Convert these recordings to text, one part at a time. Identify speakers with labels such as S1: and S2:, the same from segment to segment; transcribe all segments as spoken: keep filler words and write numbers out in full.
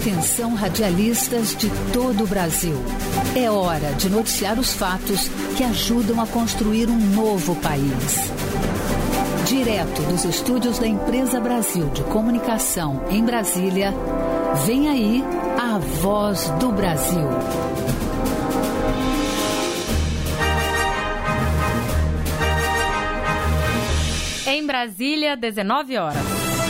S1: Atenção, radialistas de todo o Brasil. É hora de noticiar os fatos que ajudam a construir um novo país. Direto dos estúdios da Empresa Brasil de Comunicação em Brasília, vem aí a Voz do Brasil.
S2: Em Brasília, dezenove horas.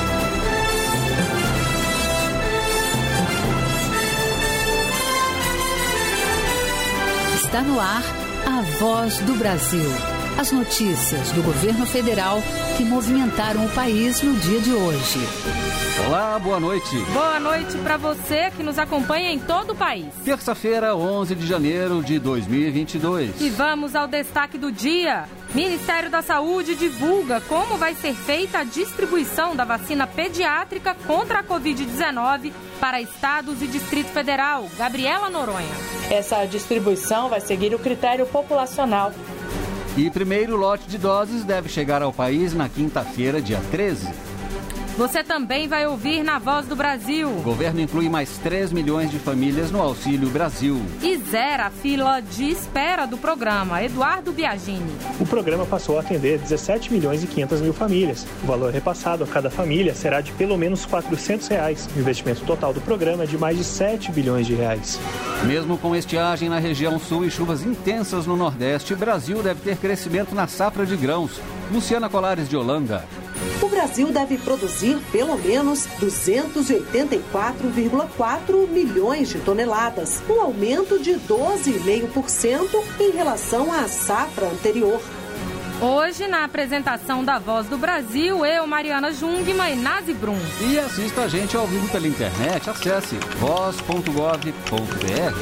S2: Está no ar a Voz do Brasil. As notícias do governo federal que movimentaram o país no dia de hoje.
S3: Olá, boa noite.
S2: Boa noite para você que nos acompanha em todo o país.
S3: Terça-feira, onze de janeiro de dois mil e vinte e dois.
S2: E vamos ao destaque do dia. Ministério da Saúde divulga como vai ser feita a distribuição da vacina pediátrica contra a covid dezenove para estados e Distrito Federal. Gabriela Noronha.
S4: Essa distribuição vai seguir o critério populacional.
S3: E primeiro lote de doses deve chegar ao país na quinta-feira, dia treze.
S2: Você também vai ouvir na Voz do Brasil.
S3: O governo inclui mais três milhões de famílias no Auxílio Brasil.
S2: E zera a fila de espera do programa. Eduardo Biagini.
S5: O programa passou a atender dezessete milhões e quinhentas mil famílias. O valor repassado a cada família será de pelo menos quatrocentos reais. O investimento total do programa é de mais de sete bilhões de reais.
S3: Mesmo com estiagem na região sul e chuvas intensas no Nordeste, o Brasil deve ter crescimento na safra de grãos. Luciana Colares de Holanda.
S6: O Brasil deve produzir pelo menos duzentos e oitenta e quatro vírgula quatro milhões de toneladas, um aumento de doze vírgula cinco por cento em relação à safra anterior.
S2: Hoje, na apresentação da Voz do Brasil, eu, Mariana Jungmann e Nazi Brum.
S3: E assista a gente ao vivo pela internet, acesse voz ponto gov ponto br.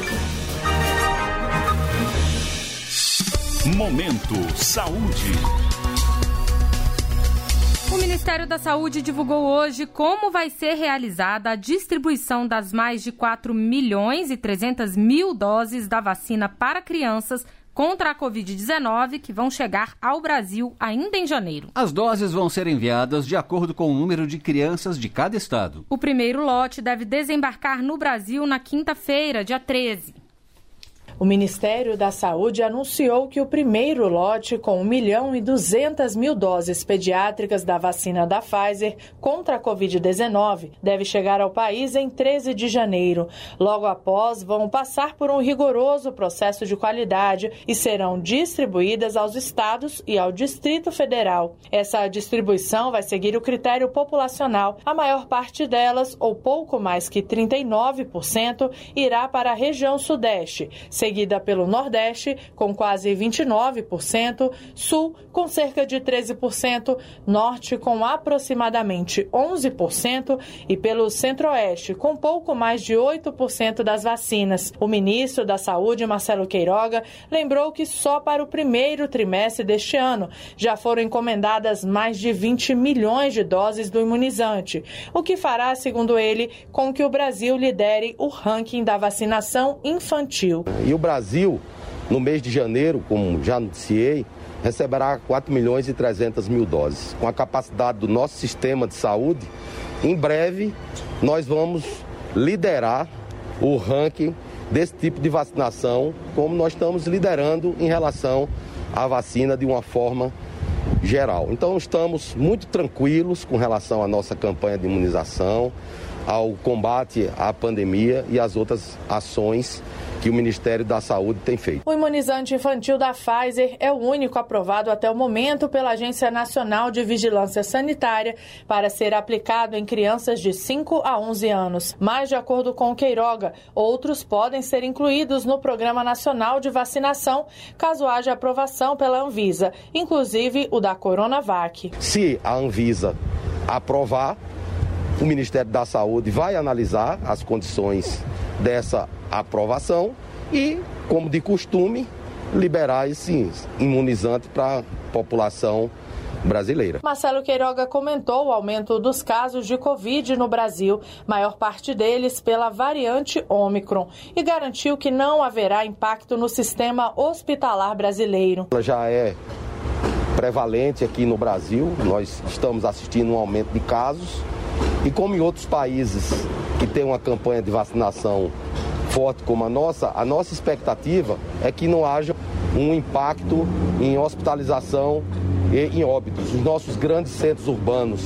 S7: Momento Saúde.
S2: O Ministério da Saúde divulgou hoje como vai ser realizada a distribuição das mais de quatro milhões e trezentas mil doses da vacina para crianças contra a covid dezenove que vão chegar ao Brasil ainda em janeiro.
S3: As doses vão ser enviadas de acordo com o número de crianças de cada estado.
S2: O primeiro lote deve desembarcar no Brasil na quinta-feira, dia treze.
S4: O Ministério da Saúde anunciou que o primeiro lote com um milhão e duzentas mil doses pediátricas da vacina da Pfizer contra a covid dezenove deve chegar ao país em treze de janeiro. Logo após, vão passar por um rigoroso processo de qualidade e serão distribuídas aos estados e ao Distrito Federal. Essa distribuição vai seguir o critério populacional. A maior parte delas, ou pouco mais que trinta e nove por cento, irá para a região Sudeste, seguida pelo Nordeste, com quase vinte e nove por cento, Sul, com cerca de treze por cento, Norte, com aproximadamente onze por cento e pelo Centro-Oeste, com pouco mais de oito por cento das vacinas. O ministro da Saúde, Marcelo Queiroga, lembrou que só para o primeiro trimestre deste ano já foram encomendadas mais de vinte milhões de doses do imunizante, o que fará, segundo ele, com que o Brasil lidere o ranking da vacinação infantil.
S8: E o Brasil, no mês de janeiro, como já noticiei, receberá quatro milhões e trezentas mil doses. Com a capacidade do nosso sistema de saúde, em breve nós vamos liderar o ranking desse tipo de vacinação, como nós estamos liderando em relação à vacina de uma forma geral. Então estamos muito tranquilos com relação à nossa campanha de imunização, ao combate à pandemia e às outras ações que o Ministério da Saúde tem feito.
S4: O imunizante infantil da Pfizer é o único aprovado até o momento pela Agência Nacional de Vigilância Sanitária para ser aplicado em crianças de cinco a onze anos. Mas, de acordo com o Queiroga, outros podem ser incluídos no Programa Nacional de Vacinação, caso haja aprovação pela Anvisa, inclusive o da Coronavac.
S8: Se a Anvisa aprovar, o Ministério da Saúde vai analisar as condições dessa aprovação e, como de costume, liberar esse imunizante para a população brasileira.
S4: Marcelo Queiroga comentou o aumento dos casos de Covid no Brasil, maior parte deles pela variante Ômicron, e garantiu que não haverá impacto no sistema hospitalar brasileiro.
S8: Ela já é prevalente aqui no Brasil. Nós estamos assistindo um aumento de casos. E como em outros países que têm uma campanha de vacinação forte como a nossa, a nossa expectativa é que não haja um impacto em hospitalização e em óbitos. Os nossos grandes centros urbanos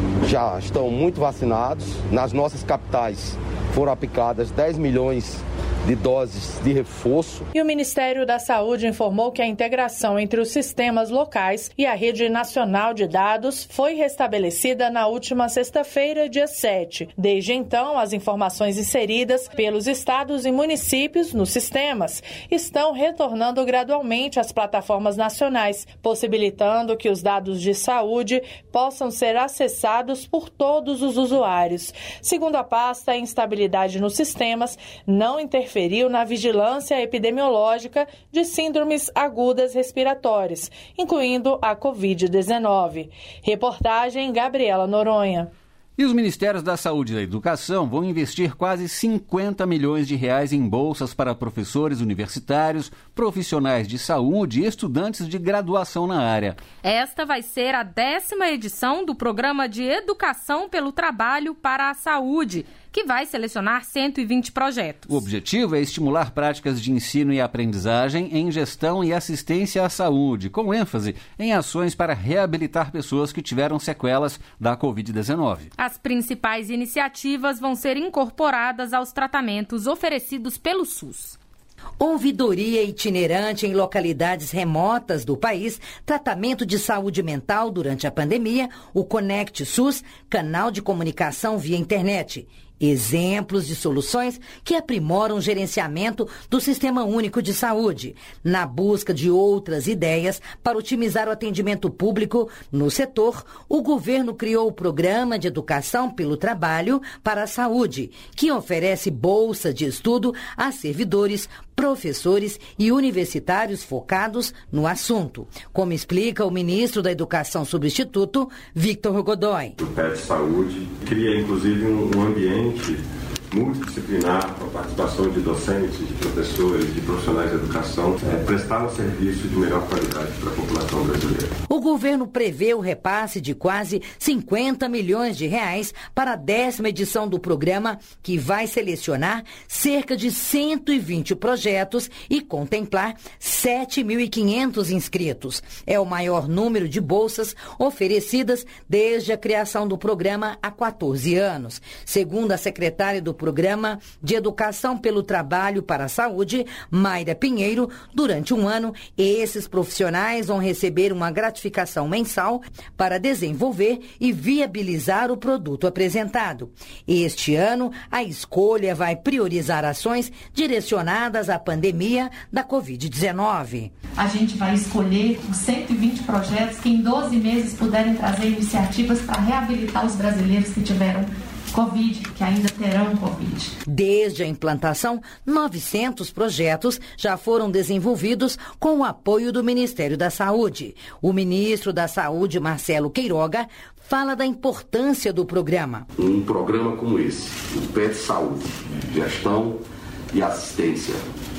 S8: já estão muito vacinados. Nas nossas capitais foram aplicadas dez milhões de doses de reforço.
S4: E o Ministério da Saúde informou que a integração entre os sistemas locais e a rede nacional de dados foi restabelecida na última sexta-feira, dia sete. Desde então, as informações inseridas pelos estados e municípios nos sistemas estão retornando gradualmente às plataformas nacionais, possibilitando que os dados de saúde possam ser acessados por todos os usuários. Segundo a pasta, a instabilidade nos sistemas não interferiu na vigilância epidemiológica de síndromes agudas respiratórias, incluindo a covid dezenove. Reportagem Gabriela Noronha.
S3: E os Ministérios da Saúde e da Educação vão investir quase cinquenta milhões de reais em bolsas para professores universitários, profissionais de saúde e estudantes de graduação na área.
S2: Esta vai ser a décima edição do Programa de Educação pelo Trabalho para a Saúde, que vai selecionar cento e vinte projetos.
S3: O objetivo é estimular práticas de ensino e aprendizagem em gestão e assistência à saúde, com ênfase em ações para reabilitar pessoas que tiveram sequelas da covid dezenove.
S2: As principais iniciativas vão ser incorporadas aos tratamentos oferecidos pelo SUS.
S7: Ouvidoria itinerante em localidades remotas do país, tratamento de saúde mental durante a pandemia, o Conect SUS, canal de comunicação via internet. Exemplos de soluções que aprimoram o gerenciamento do Sistema Único de Saúde, na busca de outras ideias para otimizar o atendimento público no setor. O governo criou o Programa de Educação pelo Trabalho para a Saúde, que oferece bolsa de estudo a servidores, professores e universitários focados no assunto, como explica o ministro da Educação substituto, Victor Godoy.
S9: O P E T Saúde cria, inclusive, um ambiente multidisciplinar com a participação de docentes, de professores, de profissionais de educação, é, prestar um serviço de melhor qualidade para a população brasileira.
S7: O governo prevê o repasse de quase cinquenta milhões de reais para a décima edição do programa, que vai selecionar cerca de cento e vinte projetos e contemplar sete mil e quinhentos inscritos. É o maior número de bolsas oferecidas desde a criação do programa há quatorze anos. Segundo a secretária do Programa de Educação pelo Trabalho para a Saúde, Mayra Pinheiro, durante um ano, esses profissionais vão receber uma gratificação mensal para desenvolver e viabilizar o produto apresentado. Este ano, a escolha vai priorizar ações direcionadas à pandemia da covid dezenove.
S10: A gente vai escolher os cento e vinte projetos que em doze meses puderem trazer iniciativas para reabilitar os brasileiros que tiveram Covid, que ainda terão Covid.
S7: Desde a implantação, novecentos projetos já foram desenvolvidos com o apoio do Ministério da Saúde. O ministro da Saúde, Marcelo Queiroga, fala da importância do programa.
S11: Um programa como esse, o P E T Saúde, gestão e assistência,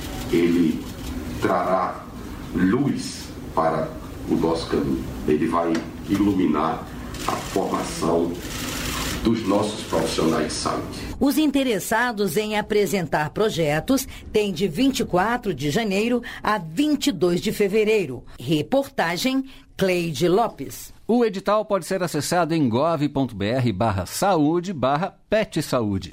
S11: ele trará luz para o nosso caminho. Ele vai iluminar a formação dos nossos profissionais de saúde.
S7: Os interessados em apresentar projetos têm de vinte e quatro de janeiro a vinte e dois de fevereiro. Reportagem Cleide Lopes.
S3: O edital pode ser acessado em gov.br barra saúde barra pet saúde.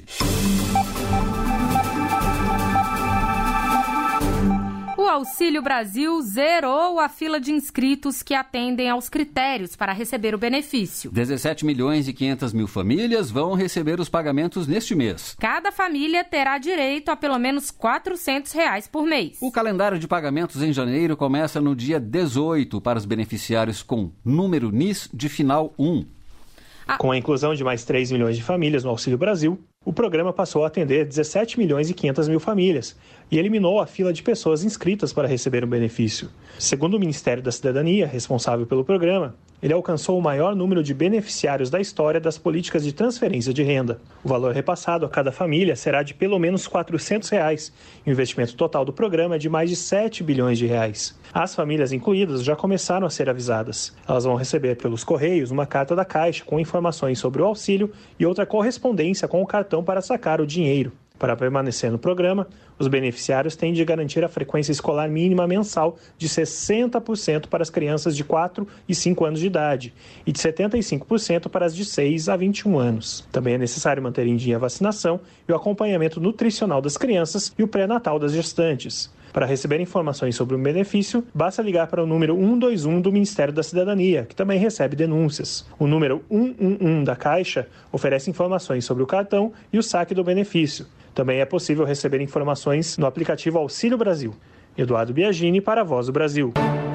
S2: O Auxílio Brasil zerou a fila de inscritos que atendem aos critérios para receber o benefício.
S3: dezessete milhões e quinhentas mil famílias vão receber os pagamentos neste mês.
S2: Cada família terá direito a pelo menos quatrocentos reais por mês.
S3: O calendário de pagamentos em janeiro começa no dia dezoito para os beneficiários com número N I S de final um.
S5: Com a inclusão de mais três milhões de famílias no Auxílio Brasil, o programa passou a atender dezessete milhões e quinhentas mil famílias e eliminou a fila de pessoas inscritas para receber o benefício. Segundo o Ministério da Cidadania, responsável pelo programa, ele alcançou o maior número de beneficiários da história das políticas de transferência de renda. O valor repassado a cada família será de pelo menos quatrocentos reais. O investimento total do programa é de mais de sete bilhões de reais. As famílias incluídas já começaram a ser avisadas. Elas vão receber pelos Correios uma carta da Caixa com informações sobre o auxílio e outra correspondência com o cartão para sacar o dinheiro. Para permanecer no programa, os beneficiários têm de garantir a frequência escolar mínima mensal de sessenta por cento para as crianças de quatro e cinco anos de idade e de setenta e cinco por cento para as de seis a vinte e um anos. Também é necessário manter em dia a vacinação e o acompanhamento nutricional das crianças e o pré-natal das gestantes. Para receber informações sobre o benefício, basta ligar para o número um dois um do Ministério da Cidadania, que também recebe denúncias. O número um um um da Caixa oferece informações sobre o cartão e o saque do benefício. Também é possível receber informações no aplicativo Auxílio Brasil. Eduardo Biagini para a Voz do Brasil.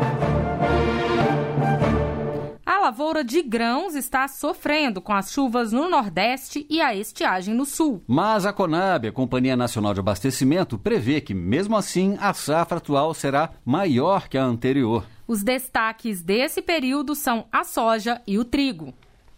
S2: A lavoura de grãos está sofrendo com as chuvas no Nordeste e a estiagem no Sul.
S3: Mas a Conab, a Companhia Nacional de Abastecimento, prevê que, mesmo assim, a safra atual será maior que a anterior.
S2: Os destaques desse período são a soja e o trigo.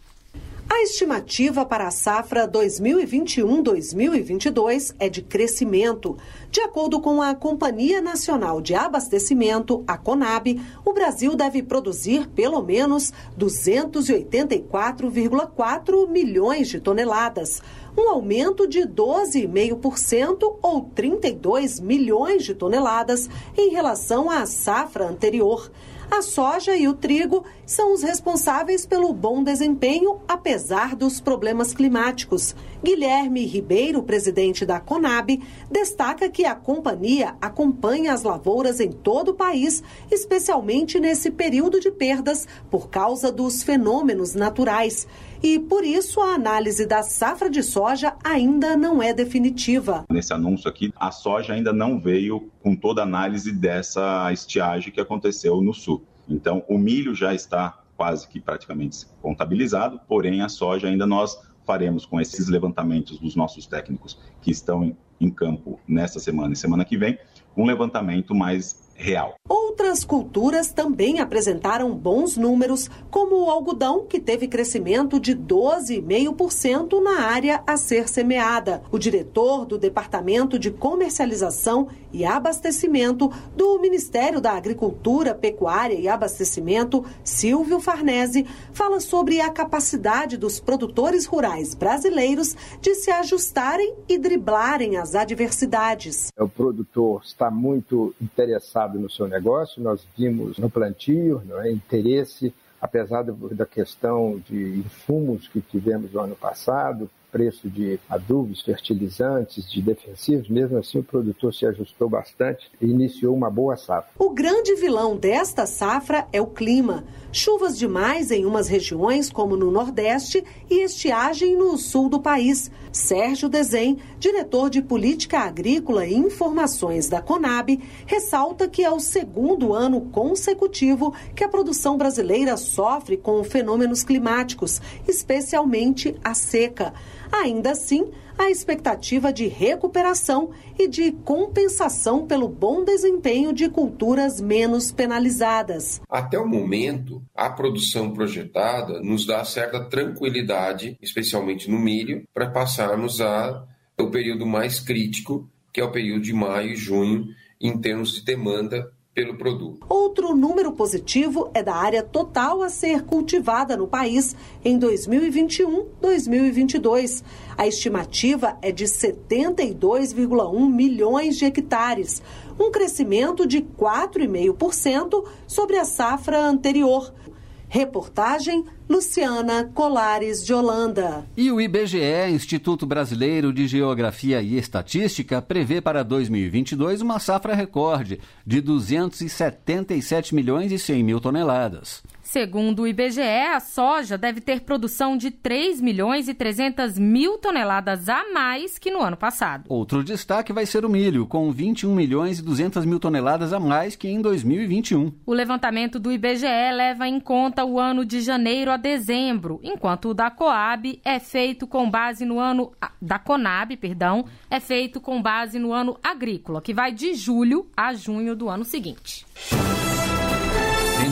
S6: A estimativa para a safra dois mil e vinte e um a dois mil e vinte e dois é de crescimento. De acordo com a Companhia Nacional de Abastecimento, a Conab, o Brasil deve produzir pelo menos duzentos e oitenta e quatro vírgula quatro milhões de toneladas, um aumento de doze vírgula cinco por cento ou trinta e dois milhões de toneladas em relação à safra anterior. A soja e o trigo são os responsáveis pelo bom desempenho, apesar dos problemas climáticos. Guilherme Ribeiro, presidente da Conab, destaca que a companhia acompanha as lavouras em todo o país, especialmente nesse período de perdas por causa dos fenômenos naturais. E, por isso, a análise da safra de soja ainda não é definitiva.
S12: Nesse anúncio aqui, a soja ainda não veio com toda a análise dessa estiagem que aconteceu no sul. Então, o milho já está quase que praticamente contabilizado, porém a soja ainda nós faremos com esses levantamentos dos nossos técnicos que estão em, em campo nesta semana e semana que vem, um levantamento mais real.
S6: Outras culturas também apresentaram bons números, como o algodão, que teve crescimento de doze vírgula cinco por cento na área a ser semeada. O diretor do Departamento de Comercialização e Abastecimento do Ministério da Agricultura, Pecuária e Abastecimento, Silvio Farnese, fala sobre a capacidade dos produtores rurais brasileiros de se ajustarem e driblarem as adversidades.
S13: O produtor está muito interessado no seu negócio, nós vimos no plantio, não é, interesse, apesar da questão de insumos que tivemos no ano passado, preço de adubos, fertilizantes, de defensivos, mesmo assim o produtor se ajustou bastante e iniciou uma boa safra.
S6: O grande vilão desta safra é o clima. Chuvas demais em umas regiões, como no Nordeste, e estiagem no sul do país. Sérgio Desen, diretor de Política Agrícola e Informações da Conab, ressalta que é o segundo ano consecutivo que a produção brasileira sofre com fenômenos climáticos, especialmente a seca. Ainda assim, a expectativa de recuperação e de compensação pelo bom desempenho de culturas menos penalizadas.
S14: Até o momento, a produção projetada nos dá certa tranquilidade, especialmente no milho, para passarmos ao período mais crítico, que é o período de maio e junho, em termos de demanda pelo produto.
S6: Outro número positivo é da área total a ser cultivada no país em dois mil e vinte e um a dois mil e vinte e dois. A estimativa é de setenta e dois vírgula um milhões de hectares, um crescimento de quatro vírgula cinco por cento sobre a safra anterior. Reportagem Luciana Colares de Holanda.
S3: E o I B G E, Instituto Brasileiro de Geografia e Estatística, prevê para dois mil e vinte e dois uma safra recorde de duzentos e setenta e sete milhões e cem mil toneladas.
S2: Segundo o I B G E, a soja deve ter produção de três milhões e trezentas mil toneladas a mais que no ano passado.
S3: Outro destaque vai ser o milho, com vinte e um milhões e duzentas mil toneladas a mais que em dois mil e vinte e um.
S2: O levantamento do I B G E leva em conta o ano de janeiro a dezembro, enquanto o da Coab é feito com base no ano da Conab, perdão, é feito com base no ano agrícola, que vai de julho a junho do ano seguinte.
S3: Em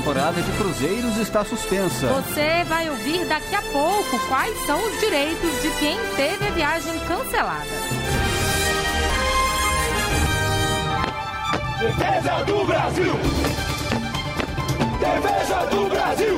S3: temporada de cruzeiros está suspensa.
S2: Você vai ouvir daqui a pouco quais são os direitos de quem teve a viagem cancelada.
S15: Defesa do Brasil! Defesa do Brasil!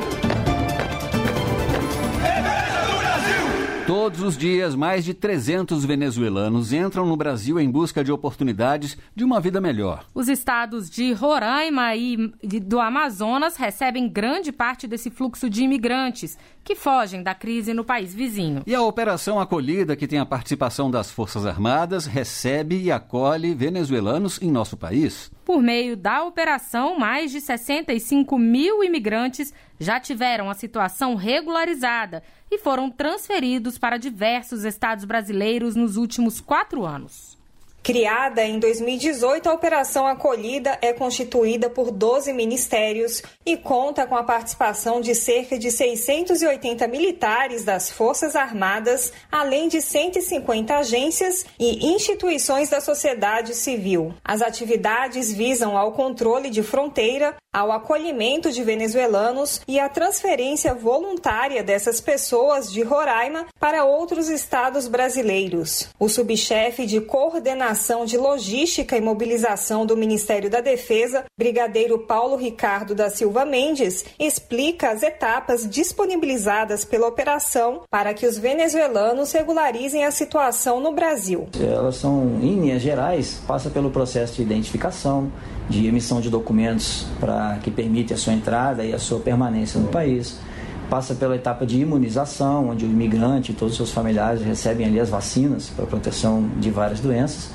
S15: Defesa do Brasil!
S3: Todos os dias, mais de trezentos venezuelanos entram no Brasil em busca de oportunidades de uma vida melhor.
S2: Os estados de Roraima e do Amazonas recebem grande parte desse fluxo de imigrantes que fogem da crise no país vizinho.
S3: E a Operação Acolhida, que tem a participação das Forças Armadas, recebe e acolhe venezuelanos em nosso país.
S2: Por meio da operação, mais de sessenta e cinco mil imigrantes já tiveram a situação regularizada e foram transferidos para diversos estados brasileiros nos últimos quatro anos.
S16: Criada em dois mil e dezoito, a Operação Acolhida é constituída por doze ministérios e conta com a participação de cerca de seiscentos e oitenta militares das Forças Armadas, além de cento e cinquenta agências e instituições da sociedade civil. As atividades visam ao controle de fronteira, ao acolhimento de venezuelanos e à transferência voluntária dessas pessoas de Roraima para outros estados brasileiros. O subchefe de coordenação de Logística e Mobilização do Ministério da Defesa, brigadeiro Paulo Ricardo da Silva Mendes, explica as etapas disponibilizadas pela operação para que os venezuelanos regularizem a situação no Brasil.
S17: Elas são, em linhas gerais, passa pelo processo de identificação, de emissão de documentos para que permite a sua entrada e a sua permanência no país. Passa pela etapa de imunização, onde o imigrante e todos os seus familiares recebem ali as vacinas para proteção de várias doenças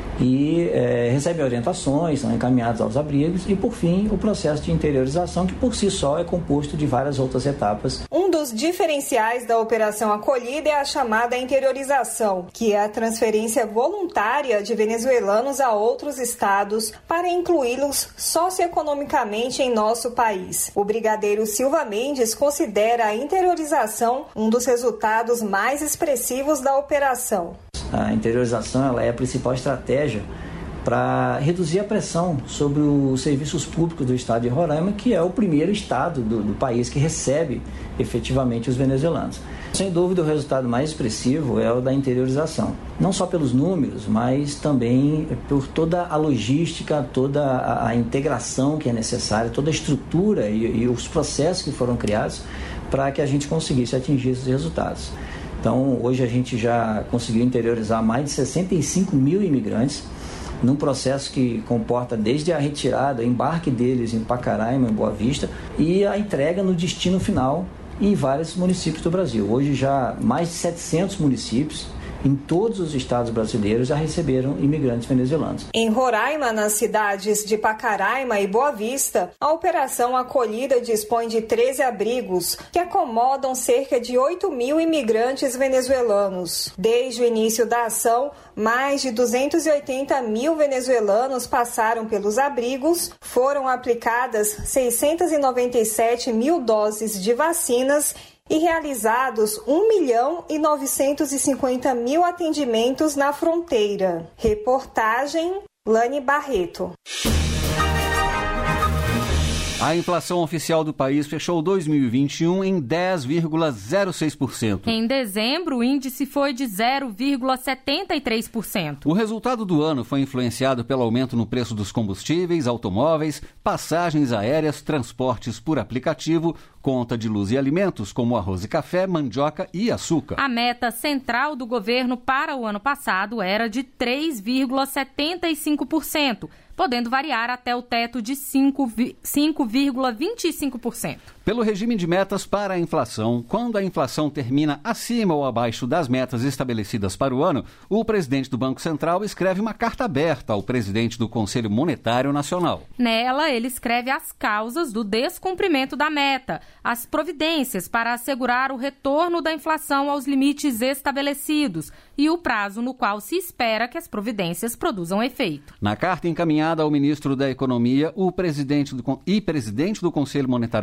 S17: e é, recebem orientações, são encaminhados aos abrigos e, por fim, o processo de interiorização, que por si só é composto de várias outras etapas.
S16: Um dos diferenciais da Operação Acolhida é a chamada interiorização, que é a transferência voluntária de venezuelanos a outros estados para incluí-los socioeconomicamente em nosso país. O brigadeiro Silva Mendes considera a interiorização um dos resultados mais expressivos da operação.
S17: A interiorização ela é a principal estratégia para reduzir a pressão sobre os serviços públicos do estado de Roraima, que é o primeiro estado do, do país que recebe efetivamente os venezuelanos. Sem dúvida, o resultado mais expressivo é o da interiorização. Não só pelos números, mas também por toda a logística, toda a, a integração que é necessária, toda a estrutura e, e os processos que foram criados para que a gente conseguisse atingir esses resultados. Então, hoje a gente já conseguiu interiorizar mais de sessenta e cinco mil imigrantes, num processo que comporta desde a retirada, o embarque deles em Pacaraima, em Boa Vista, e a entrega no destino final em vários municípios do Brasil. Hoje já mais de setecentos municípios em todos os estados brasileiros já receberam imigrantes venezuelanos.
S16: Em Roraima, nas cidades de Pacaraima e Boa Vista, a Operação Acolhida dispõe de treze abrigos que acomodam cerca de oito mil imigrantes venezuelanos. Desde o início da ação, mais de duzentos e oitenta mil venezuelanos passaram pelos abrigos, foram aplicadas seiscentos e noventa e sete mil doses de vacinas e realizados um milhão e novecentos e cinquenta mil atendimentos na fronteira. Reportagem Lani Barreto.
S3: A inflação oficial do país fechou dois mil e vinte e um em dez vírgula zero seis por cento.
S2: Em dezembro, o índice foi de zero vírgula setenta e três por cento.
S3: O resultado do ano foi influenciado pelo aumento no preço dos combustíveis, automóveis, passagens aéreas, transportes por aplicativo, conta de luz e alimentos, como arroz e café, mandioca e açúcar.
S2: A meta central do governo para o ano passado era de três vírgula setenta e cinco por cento, podendo variar até o teto de cinco vírgula vinte e cinco por cento.
S3: Pelo regime de metas para a inflação, quando a inflação termina acima ou abaixo das metas estabelecidas para o ano, o presidente do Banco Central escreve uma carta aberta ao presidente do Conselho Monetário Nacional.
S2: Nela, ele escreve as causas do descumprimento da meta, as providências para assegurar o retorno da inflação aos limites estabelecidos e o prazo no qual se espera que as providências produzam efeito.
S3: Na carta encaminhada ao ministro da Economia, o presidente do, e presidente do Conselho Monetário Nacional,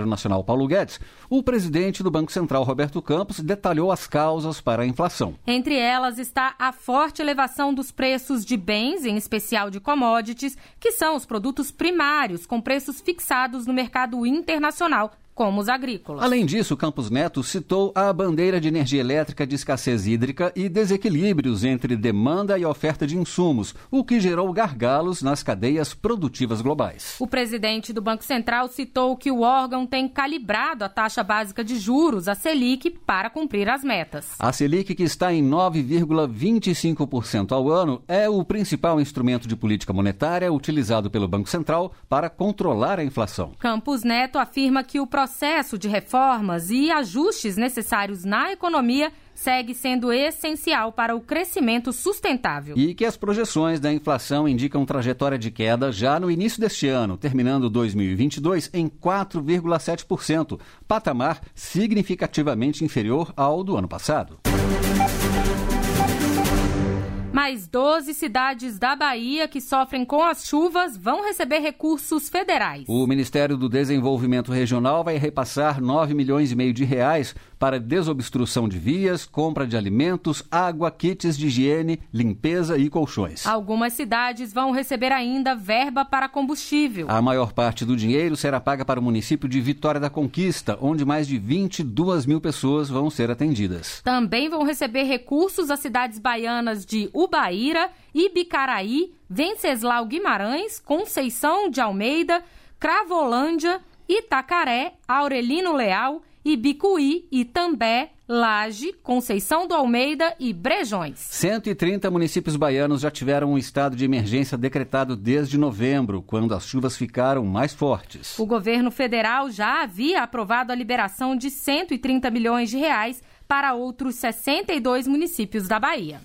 S3: Paulo Guedes, o presidente do Banco Central, Roberto Campos, detalhou as causas para a inflação.
S2: Entre elas está a forte elevação dos preços de bens, em especial de commodities, que são os produtos primários com preços fixados no mercado internacional, como os agrícolas.
S3: Além disso, Campos Neto citou a bandeira de energia elétrica de escassez hídrica e desequilíbrios entre demanda e oferta de insumos, o que gerou gargalos nas cadeias produtivas globais.
S2: O presidente do Banco Central citou que o órgão tem calibrado a taxa básica de juros, a Selic, para cumprir as metas.
S3: A Selic, que está em nove vírgula vinte e cinco por cento ao ano, é o principal instrumento de política monetária utilizado pelo Banco Central para controlar a inflação.
S2: Campos Neto afirma que o processo O processo de reformas e ajustes necessários na economia segue sendo essencial para o crescimento sustentável.
S3: E que as projeções da inflação indicam trajetória de queda já no início deste ano, terminando dois mil e vinte e dois em quatro vírgula sete por cento, patamar significativamente inferior ao do ano passado.
S2: Mais doze cidades da Bahia que sofrem com as chuvas vão receber recursos federais.
S3: O Ministério do Desenvolvimento Regional vai repassar nove milhões e meio de reais para desobstrução de vias, compra de alimentos, água, kits de higiene, limpeza e colchões.
S2: Algumas cidades vão receber ainda verba para combustível.
S3: A maior parte do dinheiro será paga para o município de Vitória da Conquista, onde mais de vinte e duas mil pessoas vão ser atendidas.
S2: Também vão receber recursos as cidades baianas de Ubaíra, Ibicaraí, Venceslau Guimarães, Conceição de Almeida, Cravolândia, Itacaré, Aurelino Leal, Ibicuí, Itambé, Laje, Conceição do Almeida e Brejões.
S3: cento e trinta municípios baianos já tiveram um estado de emergência decretado desde novembro, quando as chuvas ficaram mais fortes.
S2: O governo federal já havia aprovado a liberação de cento e trinta milhões de reais para outros sessenta e dois municípios da Bahia.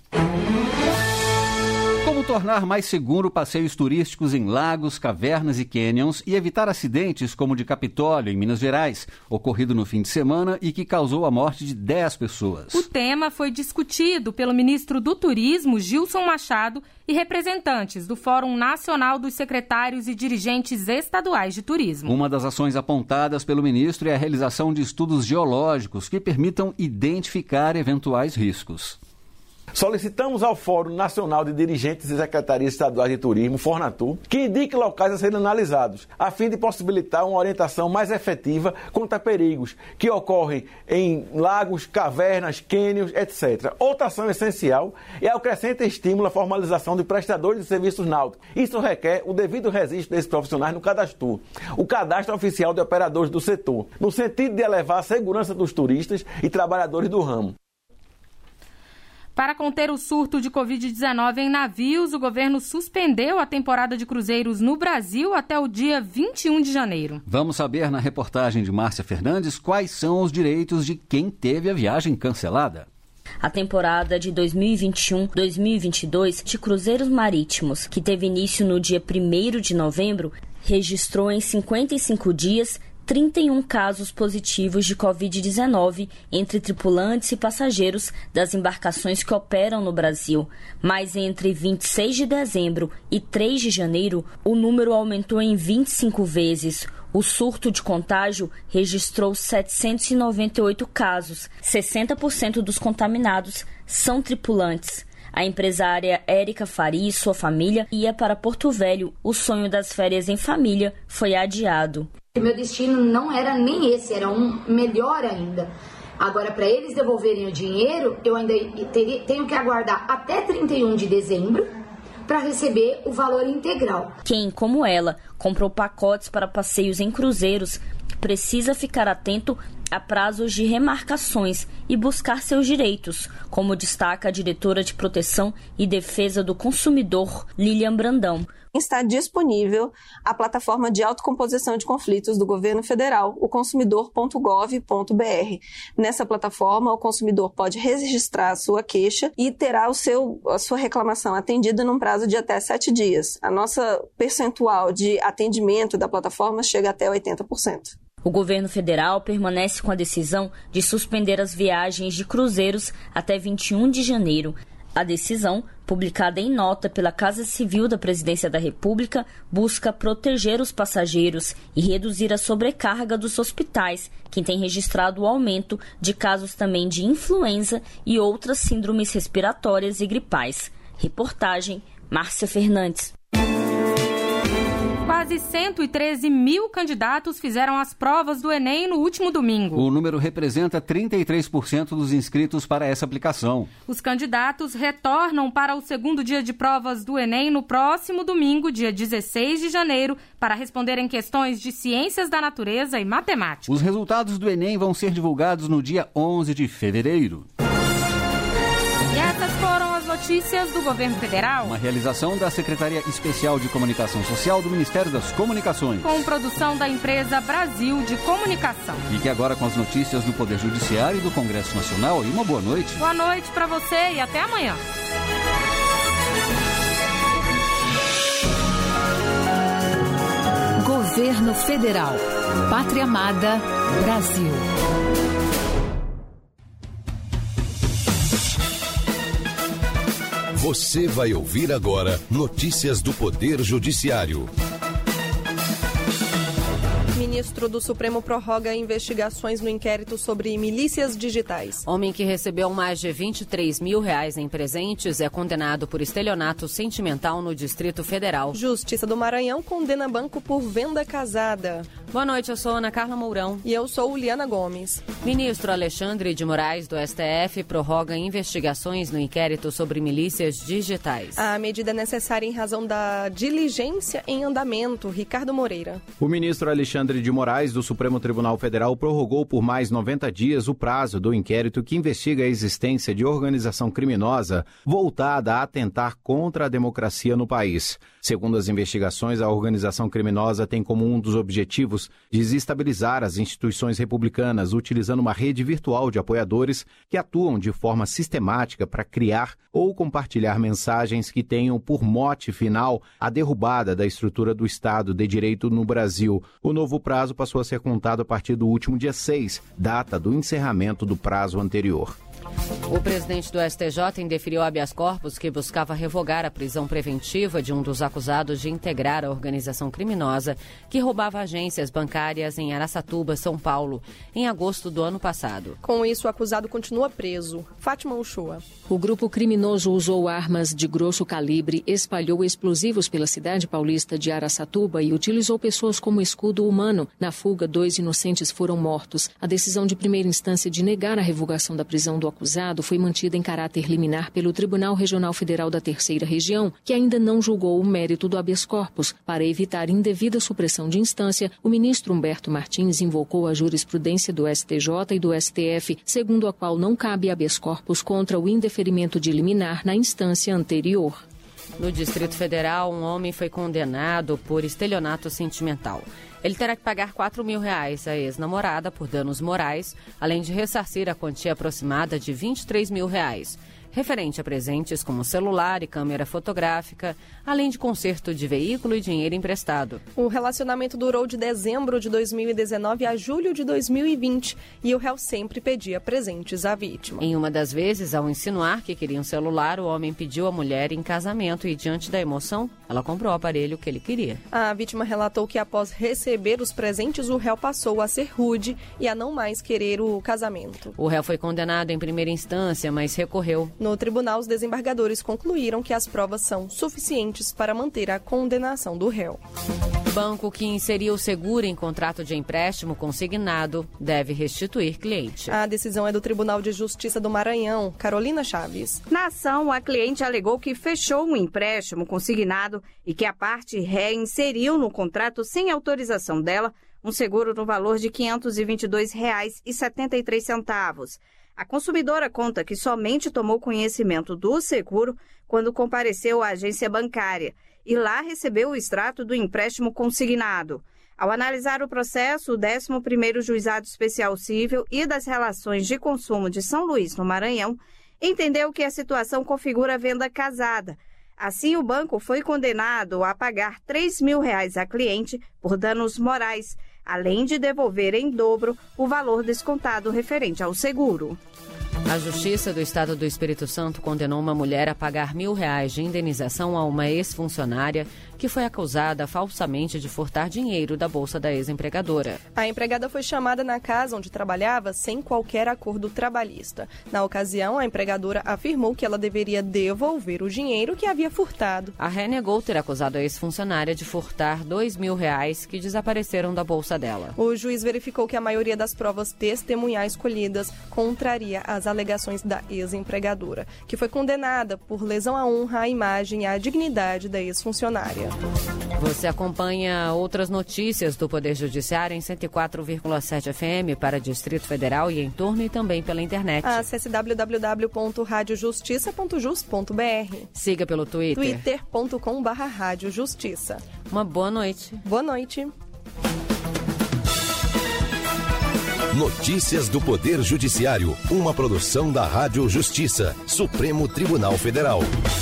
S3: Como tornar mais seguro passeios turísticos em lagos, cavernas e cânions e evitar acidentes como o de Capitólio, em Minas Gerais, ocorrido no fim de semana e que causou a morte de dez pessoas.
S2: O tema foi discutido pelo ministro do Turismo, Gilson Machado, e representantes do Fórum Nacional dos Secretários e Dirigentes Estaduais de Turismo.
S3: Uma das ações apontadas pelo ministro é a realização de estudos geológicos que permitam identificar eventuais riscos.
S18: Solicitamos ao Fórum Nacional de Dirigentes e Secretarias Estaduais de Turismo, Fornatur, que indique locais a serem analisados, a fim de possibilitar uma orientação mais efetiva contra perigos que ocorrem em lagos, cavernas, cânions, etcétera. Outra ação essencial é o crescente estímulo à formalização de prestadores de serviços náuticos. Isso requer o devido registro desses profissionais no Cadastro, o Cadastro Oficial de Operadores do Setor, no sentido de elevar a segurança dos turistas e trabalhadores do ramo.
S2: Para conter o surto de covid dezenove em navios, o governo suspendeu a temporada de cruzeiros no Brasil até o dia vinte e um de janeiro.
S3: Vamos saber na reportagem de Márcia Fernandes quais são os direitos de quem teve a viagem cancelada.
S19: A temporada de dois mil e vinte e um a dois mil e vinte e dois de cruzeiros marítimos, que teve início no dia primeiro de novembro, registrou em cinquenta e cinco dias trinta e um casos positivos de covid dezenove entre tripulantes e passageiros das embarcações que operam no Brasil. Mas entre vinte e seis de dezembro e três de janeiro, o número aumentou em vinte e cinco vezes. O surto de contágio registrou setecentos e noventa e oito casos. sessenta por cento dos contaminados são tripulantes. A empresária Érica Faria e sua família ia para Porto Velho. O sonho das férias em família foi adiado.
S20: O meu destino não era nem esse, era um melhor ainda. Agora, para eles devolverem o dinheiro, eu ainda teria, tenho que aguardar até trinta e um de dezembro para receber o valor integral.
S19: Quem, como ela, comprou pacotes para passeios em cruzeiros, precisa ficar atento a prazos de remarcações e buscar seus direitos, como destaca a diretora de Proteção e Defesa do Consumidor, Lilian Brandão.
S21: Está disponível a plataforma de autocomposição de conflitos do governo federal, o consumidor ponto gov ponto br. Nessa plataforma, o consumidor pode registrar a sua queixa e terá o seu, a sua reclamação atendida num prazo de até sete dias. A nossa percentual de atendimento da plataforma chega até oitenta por cento.
S19: O governo federal permanece com a decisão de suspender as viagens de cruzeiros até vinte e um de janeiro. A decisão, publicada em nota pela Casa Civil da Presidência da República, busca proteger os passageiros e reduzir a sobrecarga dos hospitais, que tem registrado o aumento de casos também de influenza e outras síndromes respiratórias e gripais. Reportagem, Márcia Fernandes.
S2: Quase cento e treze mil candidatos fizeram as provas do Enem no último domingo.
S3: O número representa trinta e três por cento dos inscritos para essa aplicação.
S2: Os candidatos retornam para o segundo dia de provas do Enem no próximo domingo, dia dezesseis de janeiro, para responderem questões de ciências da natureza e matemática.
S3: Os resultados do Enem vão ser divulgados no dia onze de fevereiro.
S2: E essas foram as notícias do governo federal.
S3: Uma realização da Secretaria Especial de Comunicação Social do Ministério das Comunicações.
S2: Com produção da empresa Brasil de Comunicação.
S3: Fique agora com as notícias do Poder Judiciário e do Congresso Nacional e uma boa noite.
S2: Boa noite para você e até amanhã.
S1: Governo Federal. Pátria Amada, Brasil.
S22: Você vai ouvir agora notícias do Poder Judiciário.
S23: Ministro do Supremo prorroga investigações no inquérito sobre milícias digitais.
S24: Homem que recebeu mais de vinte e três mil reais em presentes é condenado por estelionato sentimental no Distrito Federal.
S23: Justiça do Maranhão condena banco por venda casada.
S24: Boa noite, eu sou Ana Carla Mourão.
S23: E eu sou Uliana Gomes.
S24: Ministro Alexandre de Moraes, do S T F, prorroga investigações no inquérito sobre milícias digitais.
S23: A medida é necessária em razão da diligência em andamento. Ricardo Moreira.
S25: O ministro Alexandre de Moraes, do Supremo Tribunal Federal, prorrogou por mais noventa dias o prazo do inquérito que investiga a existência de organização criminosa voltada a atentar contra a democracia no país. Segundo as investigações, a organização criminosa tem como um dos objetivos desestabilizar as instituições republicanas, utilizando uma rede virtual de apoiadores que atuam de forma sistemática para criar ou compartilhar mensagens que tenham por mote final a derrubada da estrutura do Estado de Direito no Brasil. O novo prazo passou a ser contado a partir do último dia seis, data do encerramento do prazo anterior.
S24: O presidente do S T J indeferiu habeas corpus que buscava revogar a prisão preventiva de um dos acusados de integrar a organização criminosa que roubava agências bancárias em Araçatuba, São Paulo, em agosto do ano passado.
S23: Com isso, o acusado continua preso. Fátima Uchoa.
S26: O grupo criminoso usou armas de grosso calibre, espalhou explosivos pela cidade paulista de Araçatuba e utilizou pessoas como escudo humano. Na fuga, dois inocentes foram mortos. A decisão de primeira instância de negar a revogação da prisão do acusado foi mantida em caráter liminar pelo Tribunal Regional Federal da Terceira Região, que ainda não julgou o mérito do habeas corpus. Para evitar indevida supressão de instância, o ministro Humberto Martins invocou a jurisprudência do S T J e do S T F, segundo a qual não cabe habeas corpus contra o indeferimento de liminar na instância anterior.
S24: No Distrito Federal, um homem foi condenado por estelionato sentimental. Ele terá que pagar quatro mil reais à ex-namorada por danos morais, além de ressarcir a quantia aproximada de vinte e três mil reais, referente a presentes como celular e câmera fotográfica, além de conserto de veículo e dinheiro emprestado.
S23: O relacionamento durou de dezembro de dois mil e dezenove a julho de dois mil e vinte e o réu sempre pedia presentes à vítima.
S24: Em uma das vezes, ao insinuar que queria um celular, o homem pediu a mulher em casamento e, diante da emoção, ela comprou o aparelho que ele queria.
S23: A vítima relatou que após receber os presentes, o réu passou a ser rude e a não mais querer o casamento.
S24: O réu foi condenado em primeira instância, mas recorreu.
S23: No tribunal, os desembargadores concluíram que as provas são suficientes para manter a condenação do réu.
S24: Banco que inseriu seguro em contrato de empréstimo consignado deve restituir cliente.
S23: A decisão é do Tribunal de Justiça do Maranhão. Carolina Chaves.
S27: Na ação, a cliente alegou que fechou um empréstimo consignado e que a parte ré inseriu no contrato, sem autorização dela, um seguro no valor de quinhentos e vinte e dois reais e setenta e três centavos. A consumidora conta que somente tomou conhecimento do seguro quando compareceu à agência bancária e lá recebeu o extrato do empréstimo consignado. Ao analisar o processo, o décimo primeiro Juizado Especial Cível e das Relações de Consumo de São Luís, no Maranhão, entendeu que a situação configura venda casada. Assim, o banco foi condenado a pagar três mil reais à cliente por danos morais, além de devolver em dobro o valor descontado referente ao seguro.
S24: A Justiça do Estado do Espírito Santo condenou uma mulher a pagar mil reais de indenização a uma ex-funcionária que foi acusada falsamente de furtar dinheiro da bolsa da ex-empregadora.
S23: A empregada foi chamada na casa onde trabalhava sem qualquer acordo trabalhista. Na ocasião, a empregadora afirmou que ela deveria devolver o dinheiro que havia furtado.
S24: A ré negou ter acusado a ex-funcionária de furtar dois mil reais que desapareceram da bolsa dela.
S23: O juiz verificou que a maioria das provas testemunhais colhidas contraria as alegações da ex-empregadora, que foi condenada por lesão à honra, à imagem e à dignidade da ex-funcionária.
S24: Você acompanha outras notícias do Poder Judiciário em cento e quatro vírgula sete F M para Distrito Federal e em torno e também pela internet.
S23: Acesse w w w ponto rádio justiça ponto jus ponto b r.
S24: Siga pelo Twitter.
S23: twitter ponto com barra rádio justiça.
S24: Uma boa noite.
S23: Boa noite.
S22: Notícias do Poder Judiciário, uma produção da Rádio Justiça, Supremo Tribunal Federal.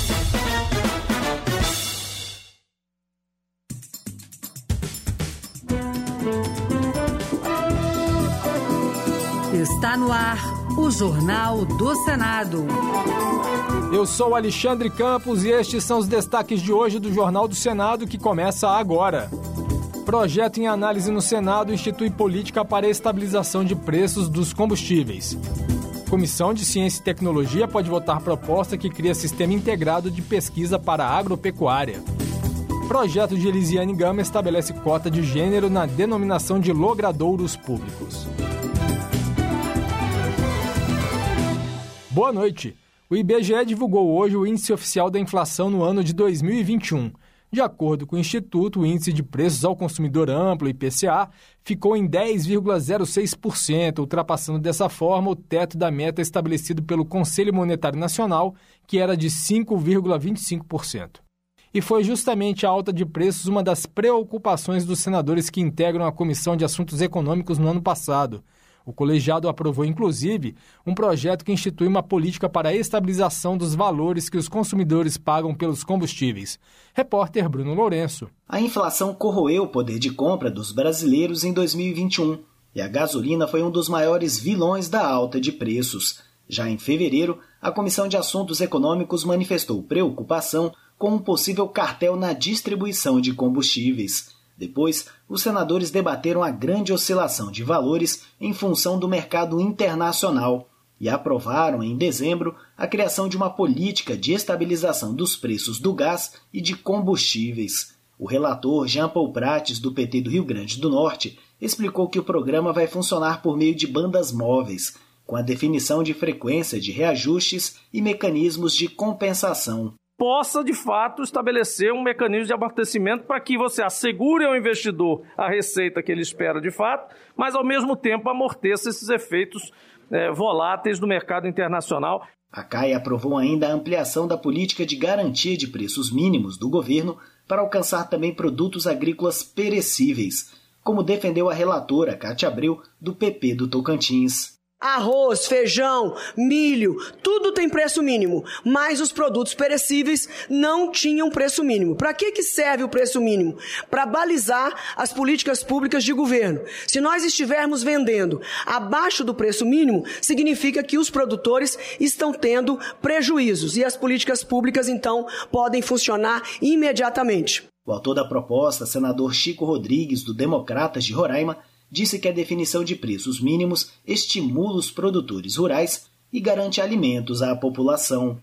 S1: Está no ar o Jornal do Senado.
S4: Eu sou Alexandre Campos e estes são os destaques de hoje do Jornal do Senado, que começa agora. Projeto em análise no Senado institui política para a estabilização de preços dos combustíveis. Comissão de Ciência e Tecnologia pode votar proposta que cria sistema integrado de pesquisa para a agropecuária. Projeto de Elisiane Gama estabelece cota de gênero na denominação de logradouros públicos. Boa noite. O I B G E divulgou hoje o Índice Oficial da Inflação no ano de dois mil e vinte e um. De acordo com o Instituto, o Índice de Preços ao Consumidor Amplo, I P C A, ficou em dez vírgula zero seis por cento, ultrapassando dessa forma o teto da meta estabelecido pelo Conselho Monetário Nacional, que era de cinco vírgula vinte e cinco por cento. E foi justamente a alta de preços uma das preocupações dos senadores que integram a Comissão de Assuntos Econômicos no ano passado. O colegiado aprovou, inclusive, um projeto que institui uma política para a estabilização dos valores que os consumidores pagam pelos combustíveis. Repórter Bruno Lourenço.
S5: A inflação corroeu o poder de compra dos brasileiros em dois mil e vinte e um e a gasolina foi um dos maiores vilões da alta de preços. Já em fevereiro, a Comissão de Assuntos Econômicos manifestou preocupação com um possível cartel na distribuição de combustíveis. Depois, os senadores debateram a grande oscilação de valores em função do mercado internacional e aprovaram, em dezembro, a criação de uma política de estabilização dos preços do gás e de combustíveis. O relator Jean Paul Prates, do P T do Rio Grande do Norte, explicou que o programa vai funcionar por meio de bandas móveis, com a definição de frequência de reajustes e mecanismos de compensação.
S7: Possa, de fato, estabelecer um mecanismo de amortecimento para que você assegure ao investidor a receita que ele espera de fato, mas, ao mesmo tempo, amorteça esses efeitos é, voláteis do mercado internacional.
S5: A C A I aprovou ainda a ampliação da política de garantia de preços mínimos do governo para alcançar também produtos agrícolas perecíveis, como defendeu a relatora Cátia Abreu, do P P do Tocantins.
S8: Arroz, feijão, milho, tudo tem preço mínimo, mas os produtos perecíveis não tinham preço mínimo. Para que que serve o preço mínimo? Para balizar as políticas públicas de governo. Se nós estivermos vendendo abaixo do preço mínimo, significa que os produtores estão tendo prejuízos e as políticas públicas, então, podem funcionar imediatamente.
S5: O autor da proposta, senador Chico Rodrigues, do Democratas de Roraima, disse que a definição de preços mínimos estimula os produtores rurais e garante alimentos à população.